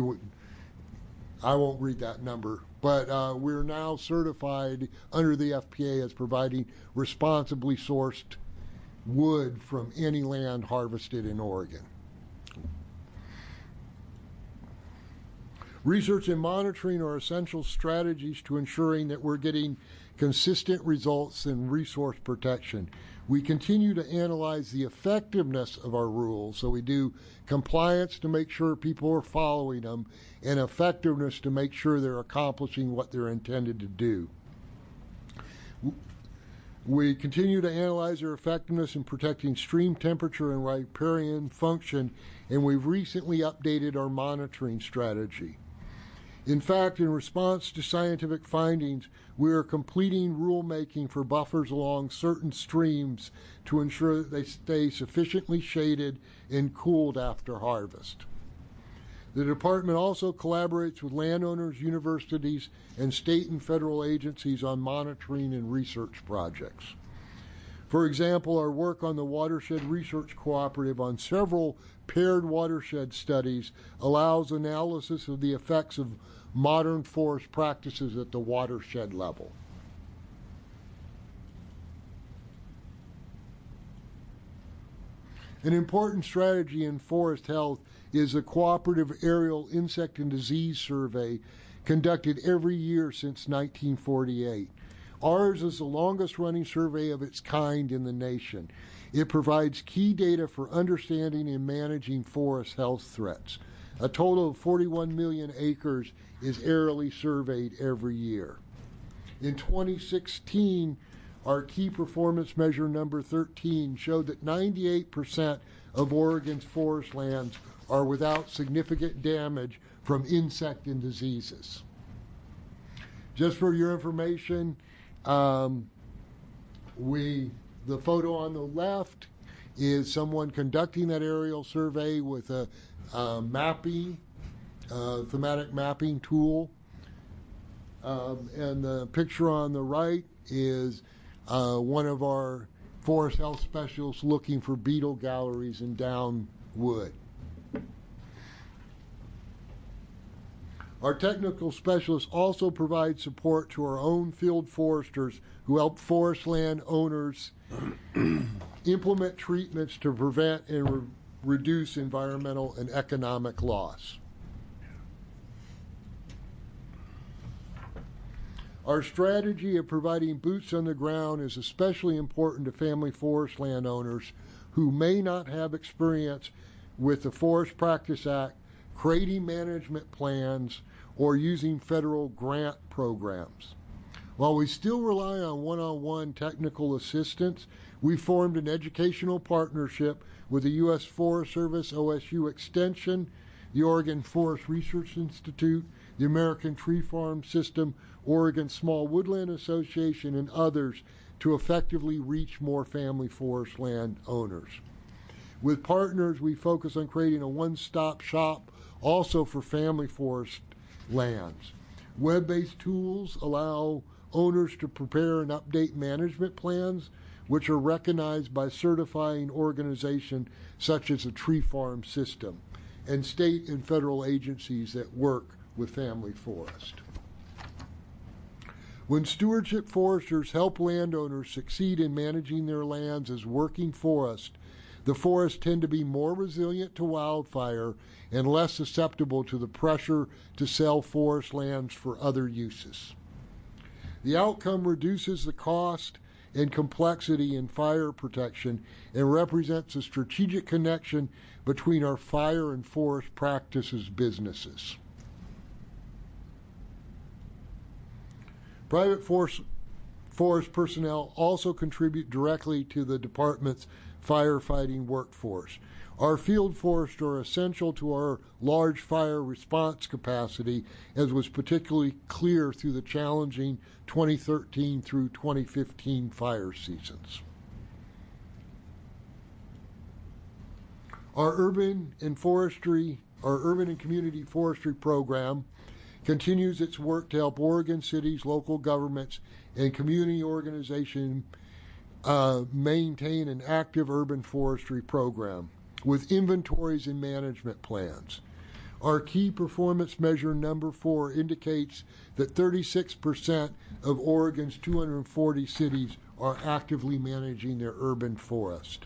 won't read that number, but we're now certified under the FPA as providing responsibly sourced wood from any land harvested in Oregon. Research and monitoring are essential strategies to ensuring that we're getting consistent results in resource protection. We continue to analyze the effectiveness of our rules, so we do compliance to make sure people are following them, and effectiveness to make sure they're accomplishing what they're intended to do. We continue to analyze their effectiveness in protecting stream temperature and riparian function, and we've recently updated our monitoring strategy. In fact, in response to scientific findings, we are completing rulemaking for buffers along certain streams to ensure that they stay sufficiently shaded and cooled after harvest. The department also collaborates with landowners, universities, and state and federal agencies on monitoring and research projects. For example, our work on the Watershed Research Cooperative on several paired watershed studies allows analysis of the effects of modern forest practices at the watershed level. An important strategy in forest health is the Cooperative Aerial Insect and Disease Survey conducted every year since 1948. Ours is the longest running survey of its kind in the nation. It provides key data for understanding and managing forest health threats. A total of 41 million acres is aerially surveyed every year. In 2016, our key performance measure number 13 showed that 98% of Oregon's forest lands are without significant damage from insect and diseases. Just for your information, the photo on the left is someone conducting that aerial survey with a thematic mapping tool. And the picture on the right is one of our forest health specialists looking for beetle galleries in down wood. Our technical specialists also provide support to our own field foresters who help forest land owners implement treatments to prevent and reduce environmental and economic loss. Our strategy of providing boots on the ground is especially important to family forest landowners who may not have experience with the Forest Practice Act, creating management plans, or using federal grant programs. While we still rely on one-on-one technical assistance, we formed an educational partnership with the U.S. Forest Service, OSU Extension, the Oregon Forest Research Institute, the American Tree Farm System, Oregon Small Woodland Association, and others to effectively reach more family forest land owners. With partners, we focus on creating a one-stop shop also for family forest lands. Web-based tools allow owners to prepare and update management plans, which are recognized by certifying organizations such as the Tree Farm System and state and federal agencies that work with family forest. When stewardship foresters help landowners succeed in managing their lands as working forests, the forests tend to be more resilient to wildfire and less susceptible to the pressure to sell forest lands for other uses. The outcome reduces the cost and complexity in fire protection and represents a strategic connection between our fire and forest practices businesses. Private forest personnel also contribute directly to the department's firefighting workforce. Our field forests are essential to our large fire response capacity, as was particularly clear through the challenging 2013 through 2015 fire seasons. Our urban and community forestry program continues its work to help Oregon cities, local governments, and community organizations maintain an active urban forestry program with inventories and management plans. Our key performance measure number 4 indicates that 36% of Oregon's 240 cities are actively managing their urban forest.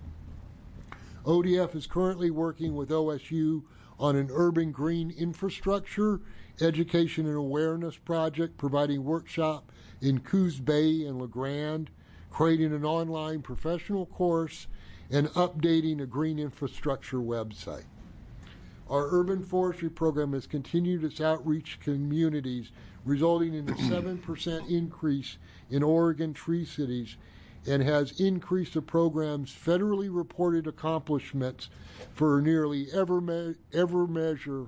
ODF is currently working with OSU on an urban green infrastructure, education and awareness project, providing workshop in Coos Bay and LeGrand, creating an online professional course, and updating a green infrastructure website. Our urban forestry program has continued its outreach to communities, resulting in a 7% increase in Oregon tree cities, and has increased the program's federally reported accomplishments for nearly every measure,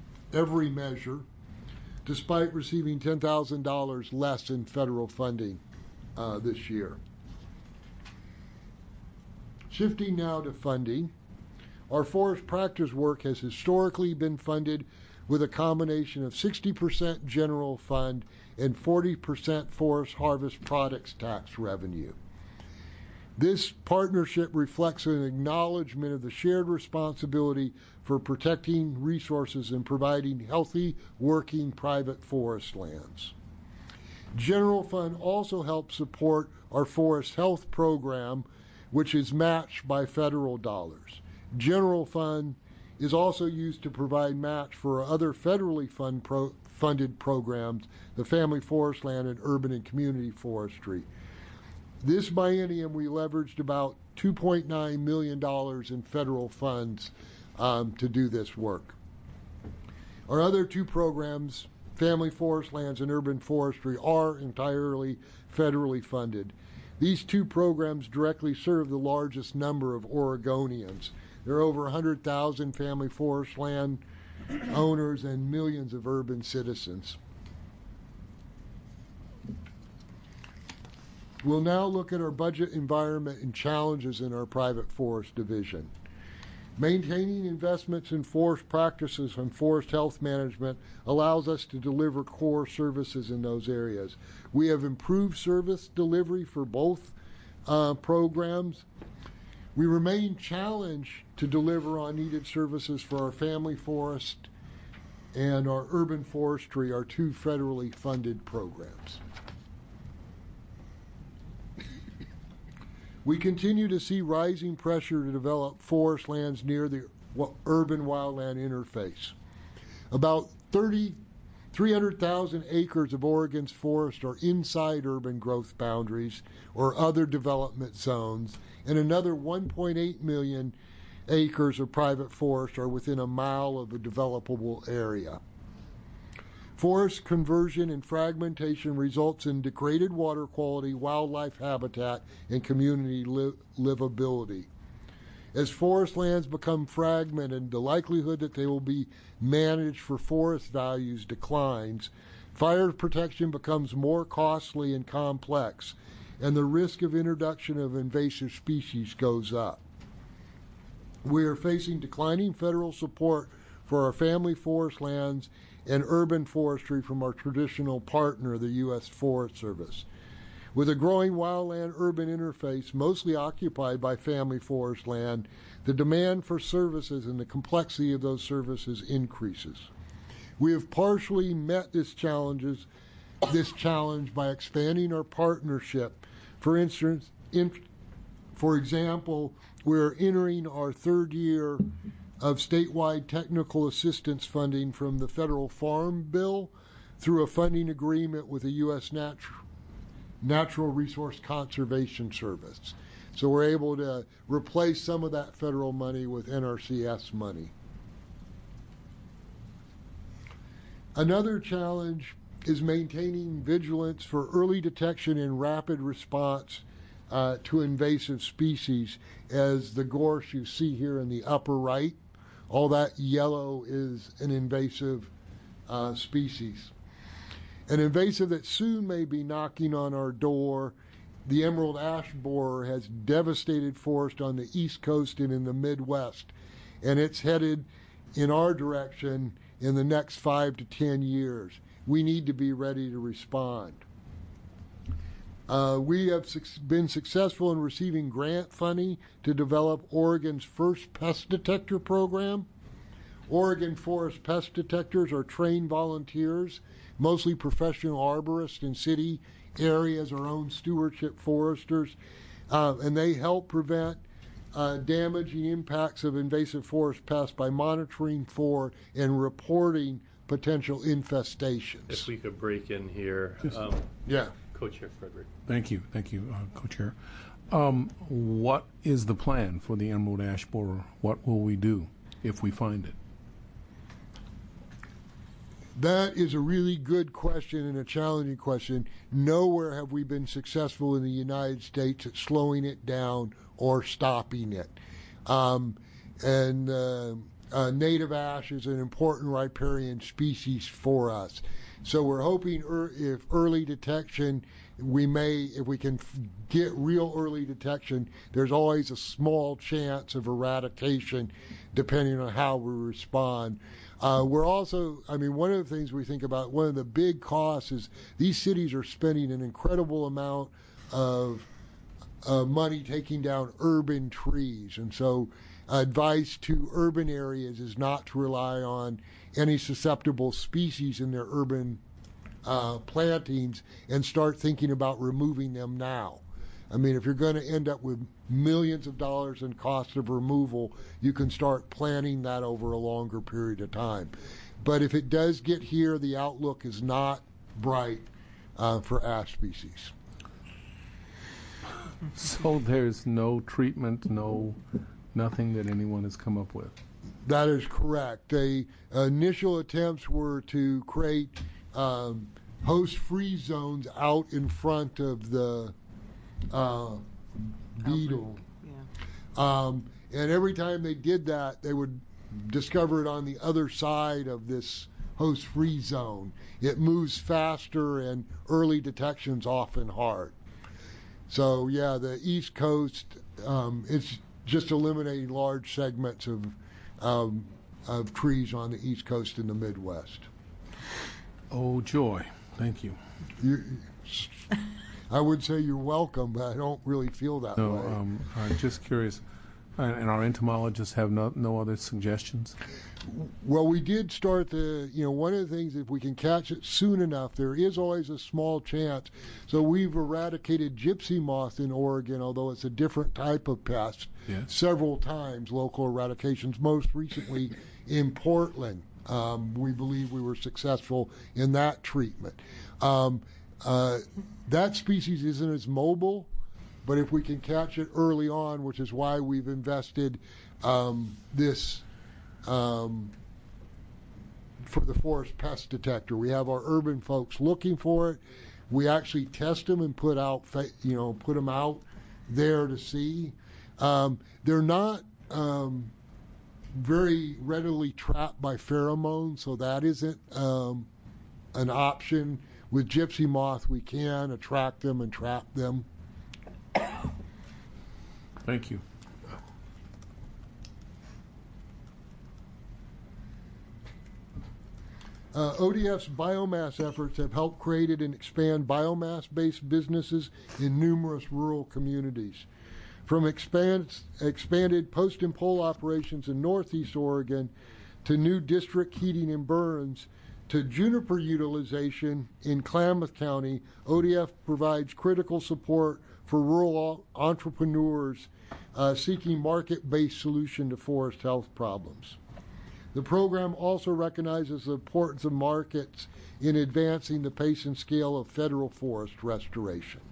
despite receiving $10,000 less in federal funding this year. Shifting now to funding, Our forest practice work has historically been funded with a combination of 60% general fund and 40% forest harvest products tax revenue. This partnership reflects an acknowledgement of the shared responsibility for protecting resources and providing healthy, working private forest lands. General Fund also helps support our forest health program, which is matched by federal dollars. General Fund is also used to provide match for other federally funded programs, the Family Forest Land and Urban and Community Forestry. This biennium, we leveraged about $2.9 million in federal funds to do this work. Our other two programs, Family Forest Lands and Urban Forestry, are entirely federally funded. These two programs directly serve the largest number of Oregonians. There are over 100,000 family forest land owners and millions of urban citizens. We'll now look at our budget environment and challenges in our private forest division. Maintaining investments in forest practices and forest health management allows us to deliver core services in those areas. We have improved service delivery for both programs. We remain challenged to deliver on needed services for our family forest and our urban forestry, our two federally funded programs. We continue to see rising pressure to develop forest lands near the urban wildland interface. About 300,000 acres of Oregon's forest are inside urban growth boundaries or other development zones, and another 1.8 million acres of private forest are within a mile of a developable area. Forest conversion and fragmentation results in degraded water quality, wildlife habitat, and community livability. As forest lands become fragmented, the likelihood that they will be managed for forest values declines. Fire protection becomes more costly and complex, and the risk of introduction of invasive species goes up. We are facing declining federal support for our family forest lands and urban forestry from our traditional partner, the U.S. Forest Service. With a growing wildland-urban interface mostly occupied by family forest land, the demand for services and the complexity of those services increases. We have partially met this challenge by expanding our partnership. For example, we're entering our third year of statewide technical assistance funding from the Federal Farm Bill through a funding agreement with the U.S. Natural Resource Conservation Service. So we're able to replace some of that federal money with NRCS money. Another challenge is maintaining vigilance for early detection and rapid response to invasive species, as the gorse you see here in the upper right. All that yellow is an invasive species. An invasive that soon may be knocking on our door. The emerald ash borer has devastated forest on the East Coast and in the Midwest, and it's headed in our direction in the next 5 to 10 years. We need to be ready to respond. We have been successful in receiving grant funding to develop Oregon's first pest detector program. Oregon Forest Pest Detectors are trained volunteers, mostly professional arborists in city areas or own stewardship foresters, and they help prevent damaging impacts of invasive forest pests by monitoring for and reporting potential infestations. If we could break in here. Yeah. Co-Chair Frederick. Thank you, Co-Chair. What is the plan for the emerald ash borer? What will we do if we find it? That is a really good question and a challenging question. Nowhere have we been successful in the United States at slowing it down or stopping it. native ash is an important riparian species for us. So we're hoping if early detection, if we can get real early detection, there's always a small chance of eradication depending on how we respond. We're also, one of the things we think about, one of the big costs is these cities are spending an incredible amount of money taking down urban trees. And so advice to urban areas is not to rely on any susceptible species in their urban plantings and start thinking about removing them now. If you're going to end up with millions of dollars in cost of removal, you can start planning that over a longer period of time. But if it does get here, the outlook is not bright for ash species. So there's no treatment, nothing that anyone has come up with? That is correct. The initial attempts were to create host-free zones out in front of the beetle. Yeah. And every time they did that, they would discover it on the other side of this host-free zone. It moves faster, and early detection's often hard. So, yeah, the East Coast, it's just eliminating large segments of trees on the East Coast and the Midwest. Oh, joy. Thank you. I would say you're welcome, but I don't really feel that way. I'm just curious. And our entomologists have no other suggestions? Well, we did start one of the things, if we can catch it soon enough, there is always a small chance. So we've eradicated gypsy moth in Oregon, although it's a different type of pest, several times, local eradications, most recently in Portland. We believe we were successful in that treatment. That species isn't as mobile, but if we can catch it early on, which is why we've invested this for the forest pest detector. We have our urban folks looking for it. We actually test them and put them out there to see. They're not very readily trapped by pheromones, so that isn't an option. With gypsy moth, we can attract them and trap them. Thank you. ODF's biomass efforts have helped create and expand biomass-based businesses in numerous rural communities. From expanded post and pole operations in Northeast Oregon to new district heating in Burns to juniper utilization in Klamath County, ODF provides critical support for rural entrepreneurs seeking market-based solution to forest health problems. The program also recognizes the importance of markets in advancing the pace and scale of federal forest restoration.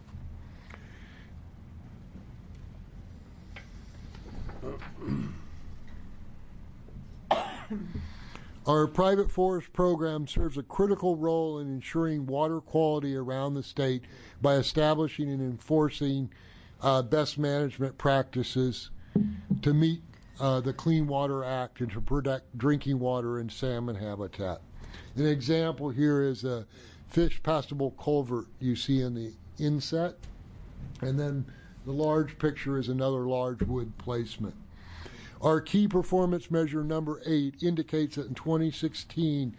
Our private forest program serves a critical role in ensuring water quality around the state by establishing and enforcing best management practices to meet the Clean Water Act and to protect drinking water and salmon habitat. An example here is a fish passable culvert you see in the inset, and then the large picture is another large wood placement. Our key performance measure number 8 indicates that in 2016,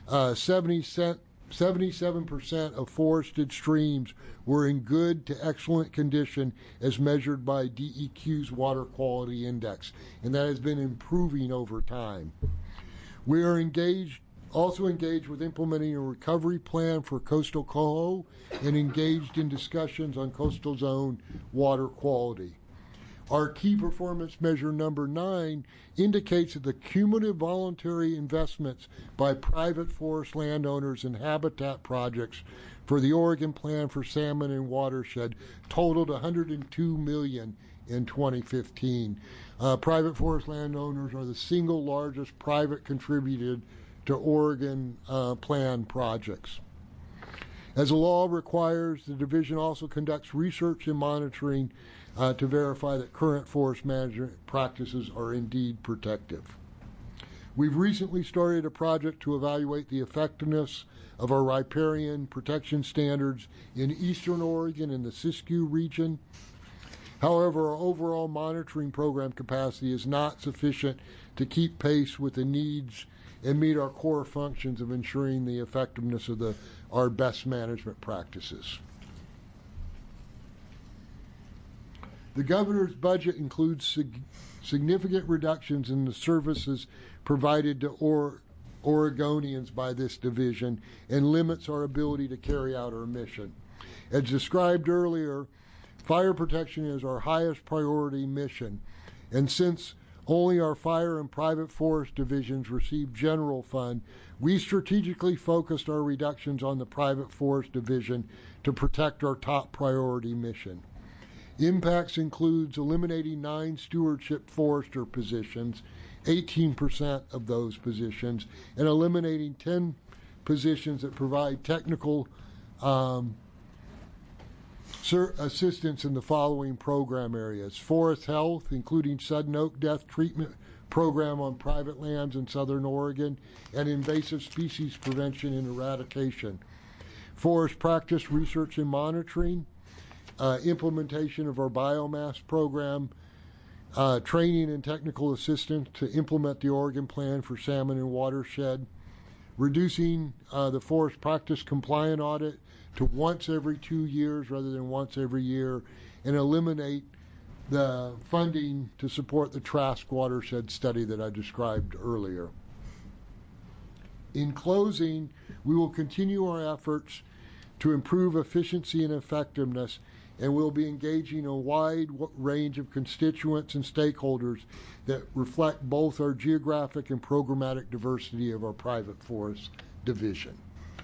77% of forested streams were in good to excellent condition as measured by DEQ's Water Quality Index, and that has been improving over time. We are also engaged with implementing a recovery plan for coastal coho and engaged in discussions on coastal zone water quality. Our key performance measure number 9 indicates that the cumulative voluntary investments by private forest landowners in habitat projects for the Oregon Plan for Salmon and Watershed totaled $102 million in 2015. Private forest landowners are the single largest private contributor to Oregon Plan projects. As the law requires, the division also conducts research and monitoring to verify that current forest management practices are indeed protective. We've recently started a project to evaluate the effectiveness of our riparian protection standards in eastern Oregon and the Siskiyou region. However, our overall monitoring program capacity is not sufficient to keep pace with the needs and meet our core functions of ensuring the effectiveness of our best management practices. The governor's budget includes significant reductions in the services provided to Oregonians by this division and limits our ability to carry out our mission. As described earlier, fire protection is our highest priority mission, and since only our fire and private forest divisions receive general fund, we strategically focused our reductions on the private forest division to protect our top priority mission. Impacts includes eliminating 9 stewardship forester positions, 18% of those positions, and eliminating 10 positions that provide technical assistance in the following program areas: forest health, including sudden oak death treatment program on private lands in southern Oregon, and invasive species prevention and eradication; forest practice research and monitoring; implementation of our biomass program; training and technical assistance to implement the Oregon Plan for Salmon and Watershed; reducing the forest practice compliant audit to once every 2 years rather than once every year, and eliminate the funding to support the Trask watershed study that I described earlier. In closing, we will continue our efforts to improve efficiency and effectiveness, and we'll be engaging a wide range of constituents and stakeholders that reflect both our geographic and programmatic diversity of our private forest division.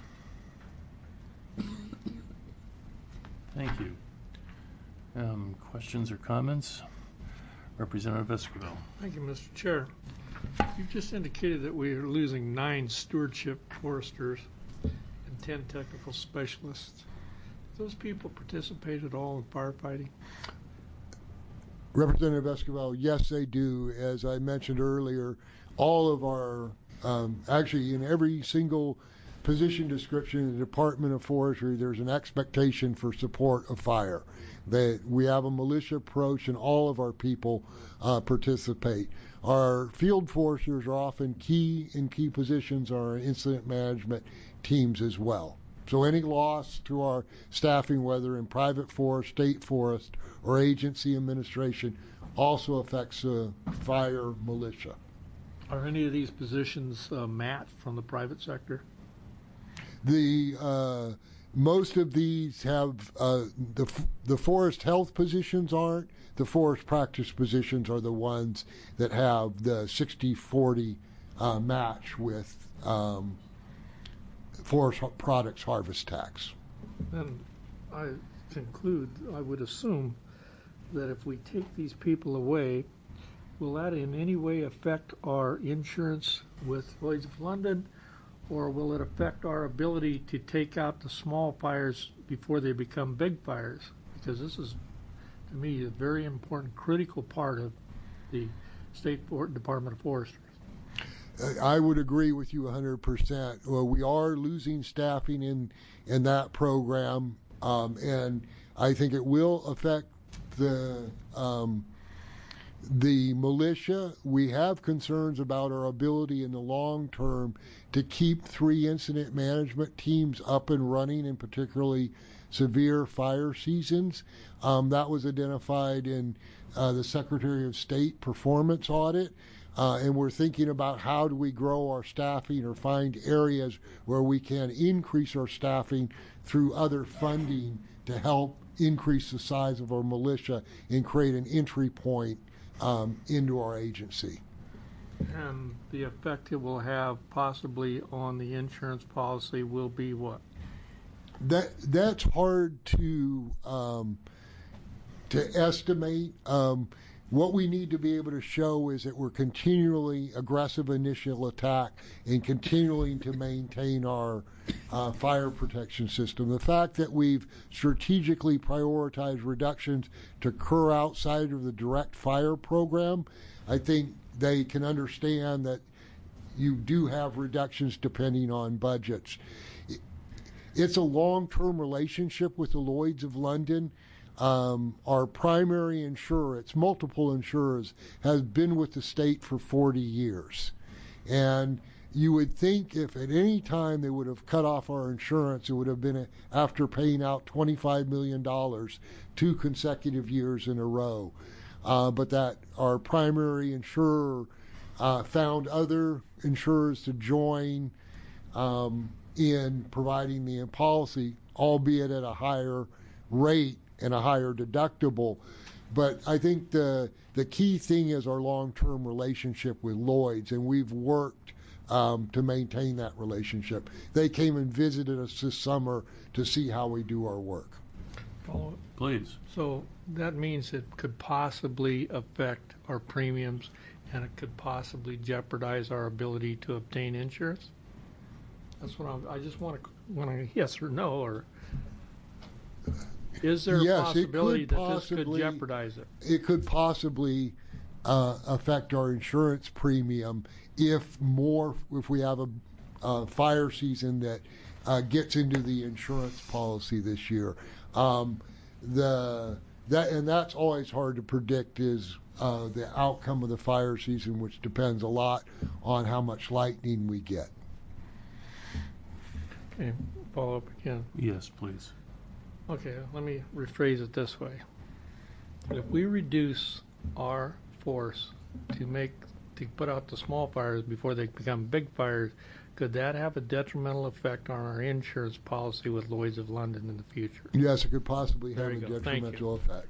Thank you. Questions or comments? Representative Esquivel. Thank you, Mr. Chair. You just indicated that we are losing 9 stewardship foresters and 10 technical specialists. Do those people participate at all in firefighting? Representative Esquivel, yes, they do. As I mentioned earlier, all of our, actually in every single position description in the Department of Forestry, there's an expectation for support of fire. That we have a militia approach, and all of our people participate. Our field foresters are often key positions, our incident management teams as well. So any loss to our staffing, whether in private forest, state forest, or agency administration, also affects fire militia. Are any of these positions matched from the private sector? The most of these have the forest health positions aren't. The forest practice positions are the ones that have the 60-40 match with forest products harvest tax. Then I conclude, I would assume that if we take these people away, will that in any way affect our insurance with Lloyd's of London? Or will it affect our ability to take out the small fires before they become big fires? Because this is, to me, a very important, critical part of the State Department of Forestry. I would agree with you 100%. Well, we are losing staffing in that program, and I think it will affect the militia. We have concerns about our ability in the long term to keep 3 incident management teams up and running in particularly severe fire seasons. That was identified in the Secretary of State performance audit. And we're thinking about how do we grow our staffing or find areas where we can increase our staffing through other funding to help increase the size of our militia and create an entry point into our agency. And the effect it will have possibly on the insurance policy will be what? That's hard to estimate. What we need to be able to show is that we're continually aggressive initial attack and continuing to maintain our fire protection system. The fact that we've strategically prioritized reductions to occur outside of the direct fire program, I think they can understand that you do have reductions depending on budgets. It's a long-term relationship with the Lloyd's of London. Our primary insurer, it's multiple insurers, has been with the state for 40 years. And you would think if at any time they would have cut off our insurance, it would have been after paying out $25 million 2 consecutive years in a row. But that our primary insurer found other insurers to join in providing the policy, albeit at a higher rate and a higher deductible. But I think the key thing is our long-term relationship with Lloyd's, and we've worked to maintain that relationship. They came and visited us this summer to see how we do our work. Follow. Please. So that means it could possibly affect our premiums, and it could possibly jeopardize our ability to obtain insurance? That's what I just want to yes or no, or is there a possibility that this could jeopardize it? It could possibly affect our insurance premium if we have a fire season that gets into the insurance policy this year. That's always hard to predict is the outcome of the fire season, which depends a lot on how much lightning we get. Okay, follow up again. Yes, please. Okay, let me rephrase it this way. If we reduce our force to put out the small fires before they become big fires, could that have a detrimental effect on our insurance policy with Lloyd's of London in the future? Yes, it could possibly have a detrimental effect.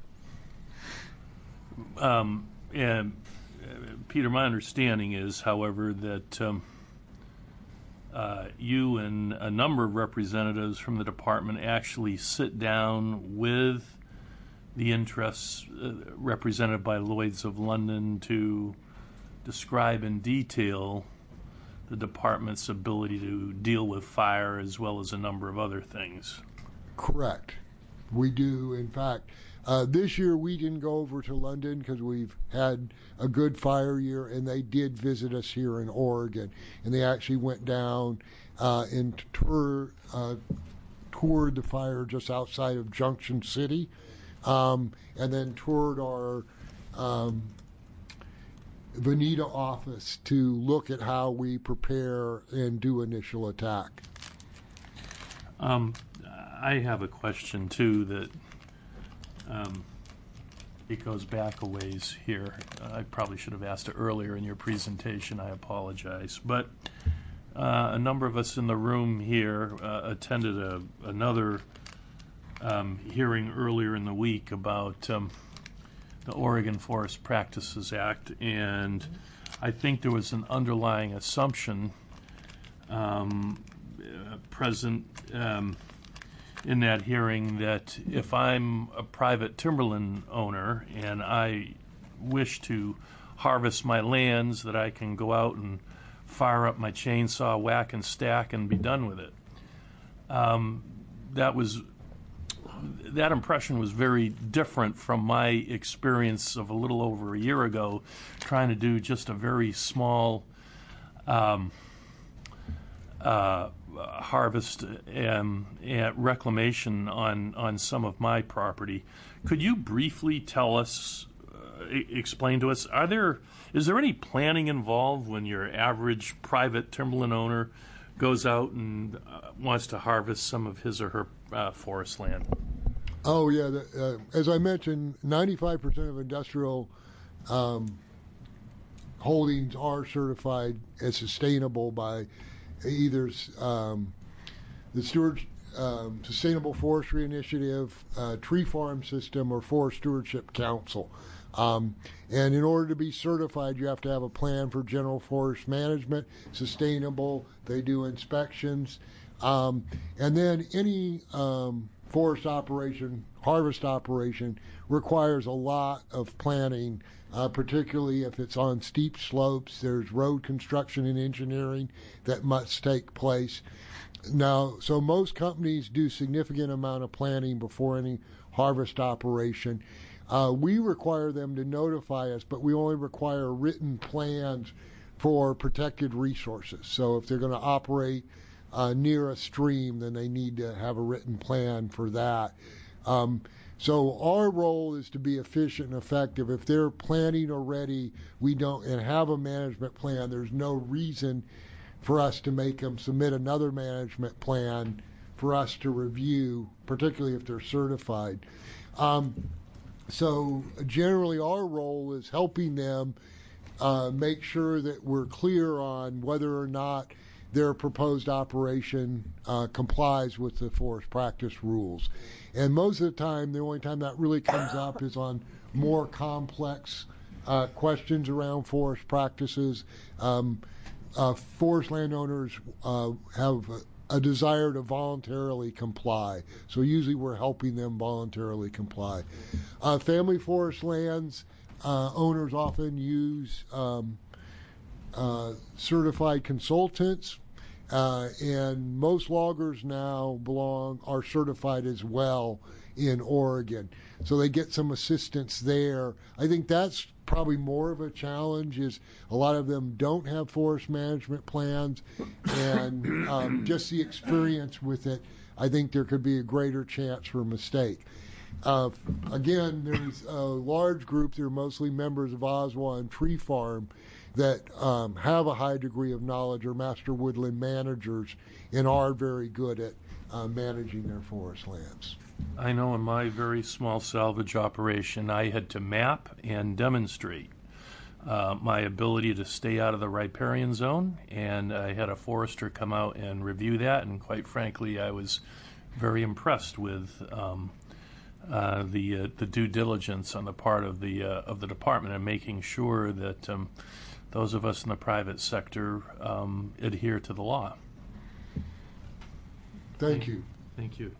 And Peter, my understanding is, however, that you and a number of representatives from the department actually sit down with the interests represented by Lloyd's of London to describe in detail the department's ability to deal with fire as well as a number of other things. Correct. We do, in fact. This year we didn't go over to London because we've had a good fire year, and they did visit us here in Oregon. And they actually went down and toured the fire just outside of Junction City, and then toured our Veneta office to look at how we prepare and do initial attack. I have a question, too, that it goes back a ways here. I probably should have asked it earlier in your presentation. I apologize. But a number of us in the room here attended another hearing earlier in the week about the Oregon Forest Practices Act, and I think there was an underlying assumption present in that hearing that if I'm a private timberland owner and I wish to harvest my lands, that I can go out and fire up my chainsaw, whack and stack, and be done with it. That impression was very different from my experience of a little over a year ago trying to do just a very small harvest and reclamation on some of my property. Could you briefly tell us, explain to us, is there any planning involved when your average private timberland owner goes out and wants to harvest some of his or her forest land? Oh, yeah. As I mentioned, 95% of industrial holdings are certified as sustainable by either the Sustainable Forestry Initiative, Tree Farm System, or Forest Stewardship Council. And in order to be certified, you have to have a plan for general forest management, sustainable. They do inspections. And then any forest operation, harvest operation, requires a lot of planning, particularly if it's on steep slopes. There's road construction and engineering that must take place. Now, so most companies do significant amount of planning before any harvest operation. We require them to notify us, but we only require written plans for protected resources. So if they're going to operate near a stream, then they need to have a written plan for that. So our role is to be efficient and effective. If they're planning already, and have a management plan, there's no reason for us to make them submit another management plan for us to review, particularly if they're certified. So generally our role is helping them make sure that we're clear on whether or not their proposed operation complies with the forest practice rules. And most of the time, the only time that really comes up is on more complex questions around forest practices. Forest landowners have a desire to voluntarily comply. So usually we're helping them voluntarily comply. Family forest lands, owners often use certified consultants, and most loggers now are certified as well in Oregon. So they get some assistance there. I think that's probably more of a challenge, is a lot of them don't have forest management plans, and just the experience with it, I think there could be a greater chance for a mistake. Again, there's a large group, they're mostly members of Oswald and Tree Farm, that have a high degree of knowledge, are master woodland managers, and are very good at managing their forest lands. I know in my very small salvage operation, I had to map and demonstrate my ability to stay out of the riparian zone, and I had a forester come out and review that, and quite frankly, I was very impressed with the due diligence on the part of the department and making sure that those of us in the private sector adhere to the law. Thank you. Thank you.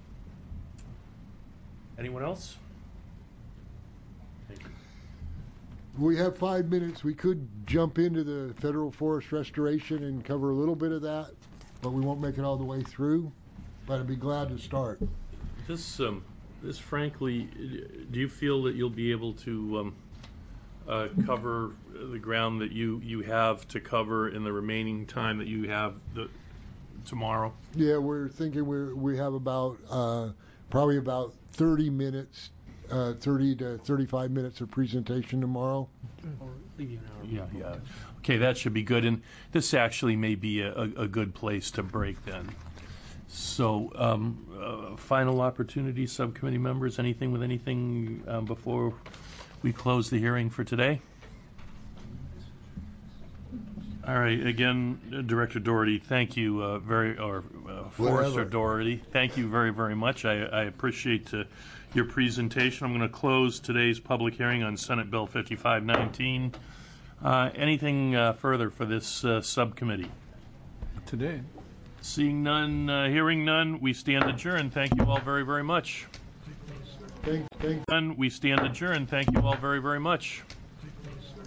Anyone else? Thank you. We have 5 minutes. We could jump into the federal forest restoration and cover a little bit of that, but we won't make it all the way through. But I'd be glad to start. This frankly, do you feel that you'll be able to cover the ground that you have to cover in the remaining time that you have tomorrow? Yeah, we're thinking we have about probably about 30 minutes, 30 to 35 minutes of presentation tomorrow. Yeah. Okay, that should be good. And this actually may be a good place to break then. So, final opportunity, subcommittee members, anything before we close the hearing for today? All right. Again, Director Doherty, thank you Forester Doherty, thank you very, very much. I appreciate your presentation. I'm going to close today's public hearing on Senate Bill 5519. Anything further for this subcommittee? Today. Seeing none, hearing none, we stand adjourned. Thank you all very, very much. Thank We stand adjourned. Thank you all very, very much.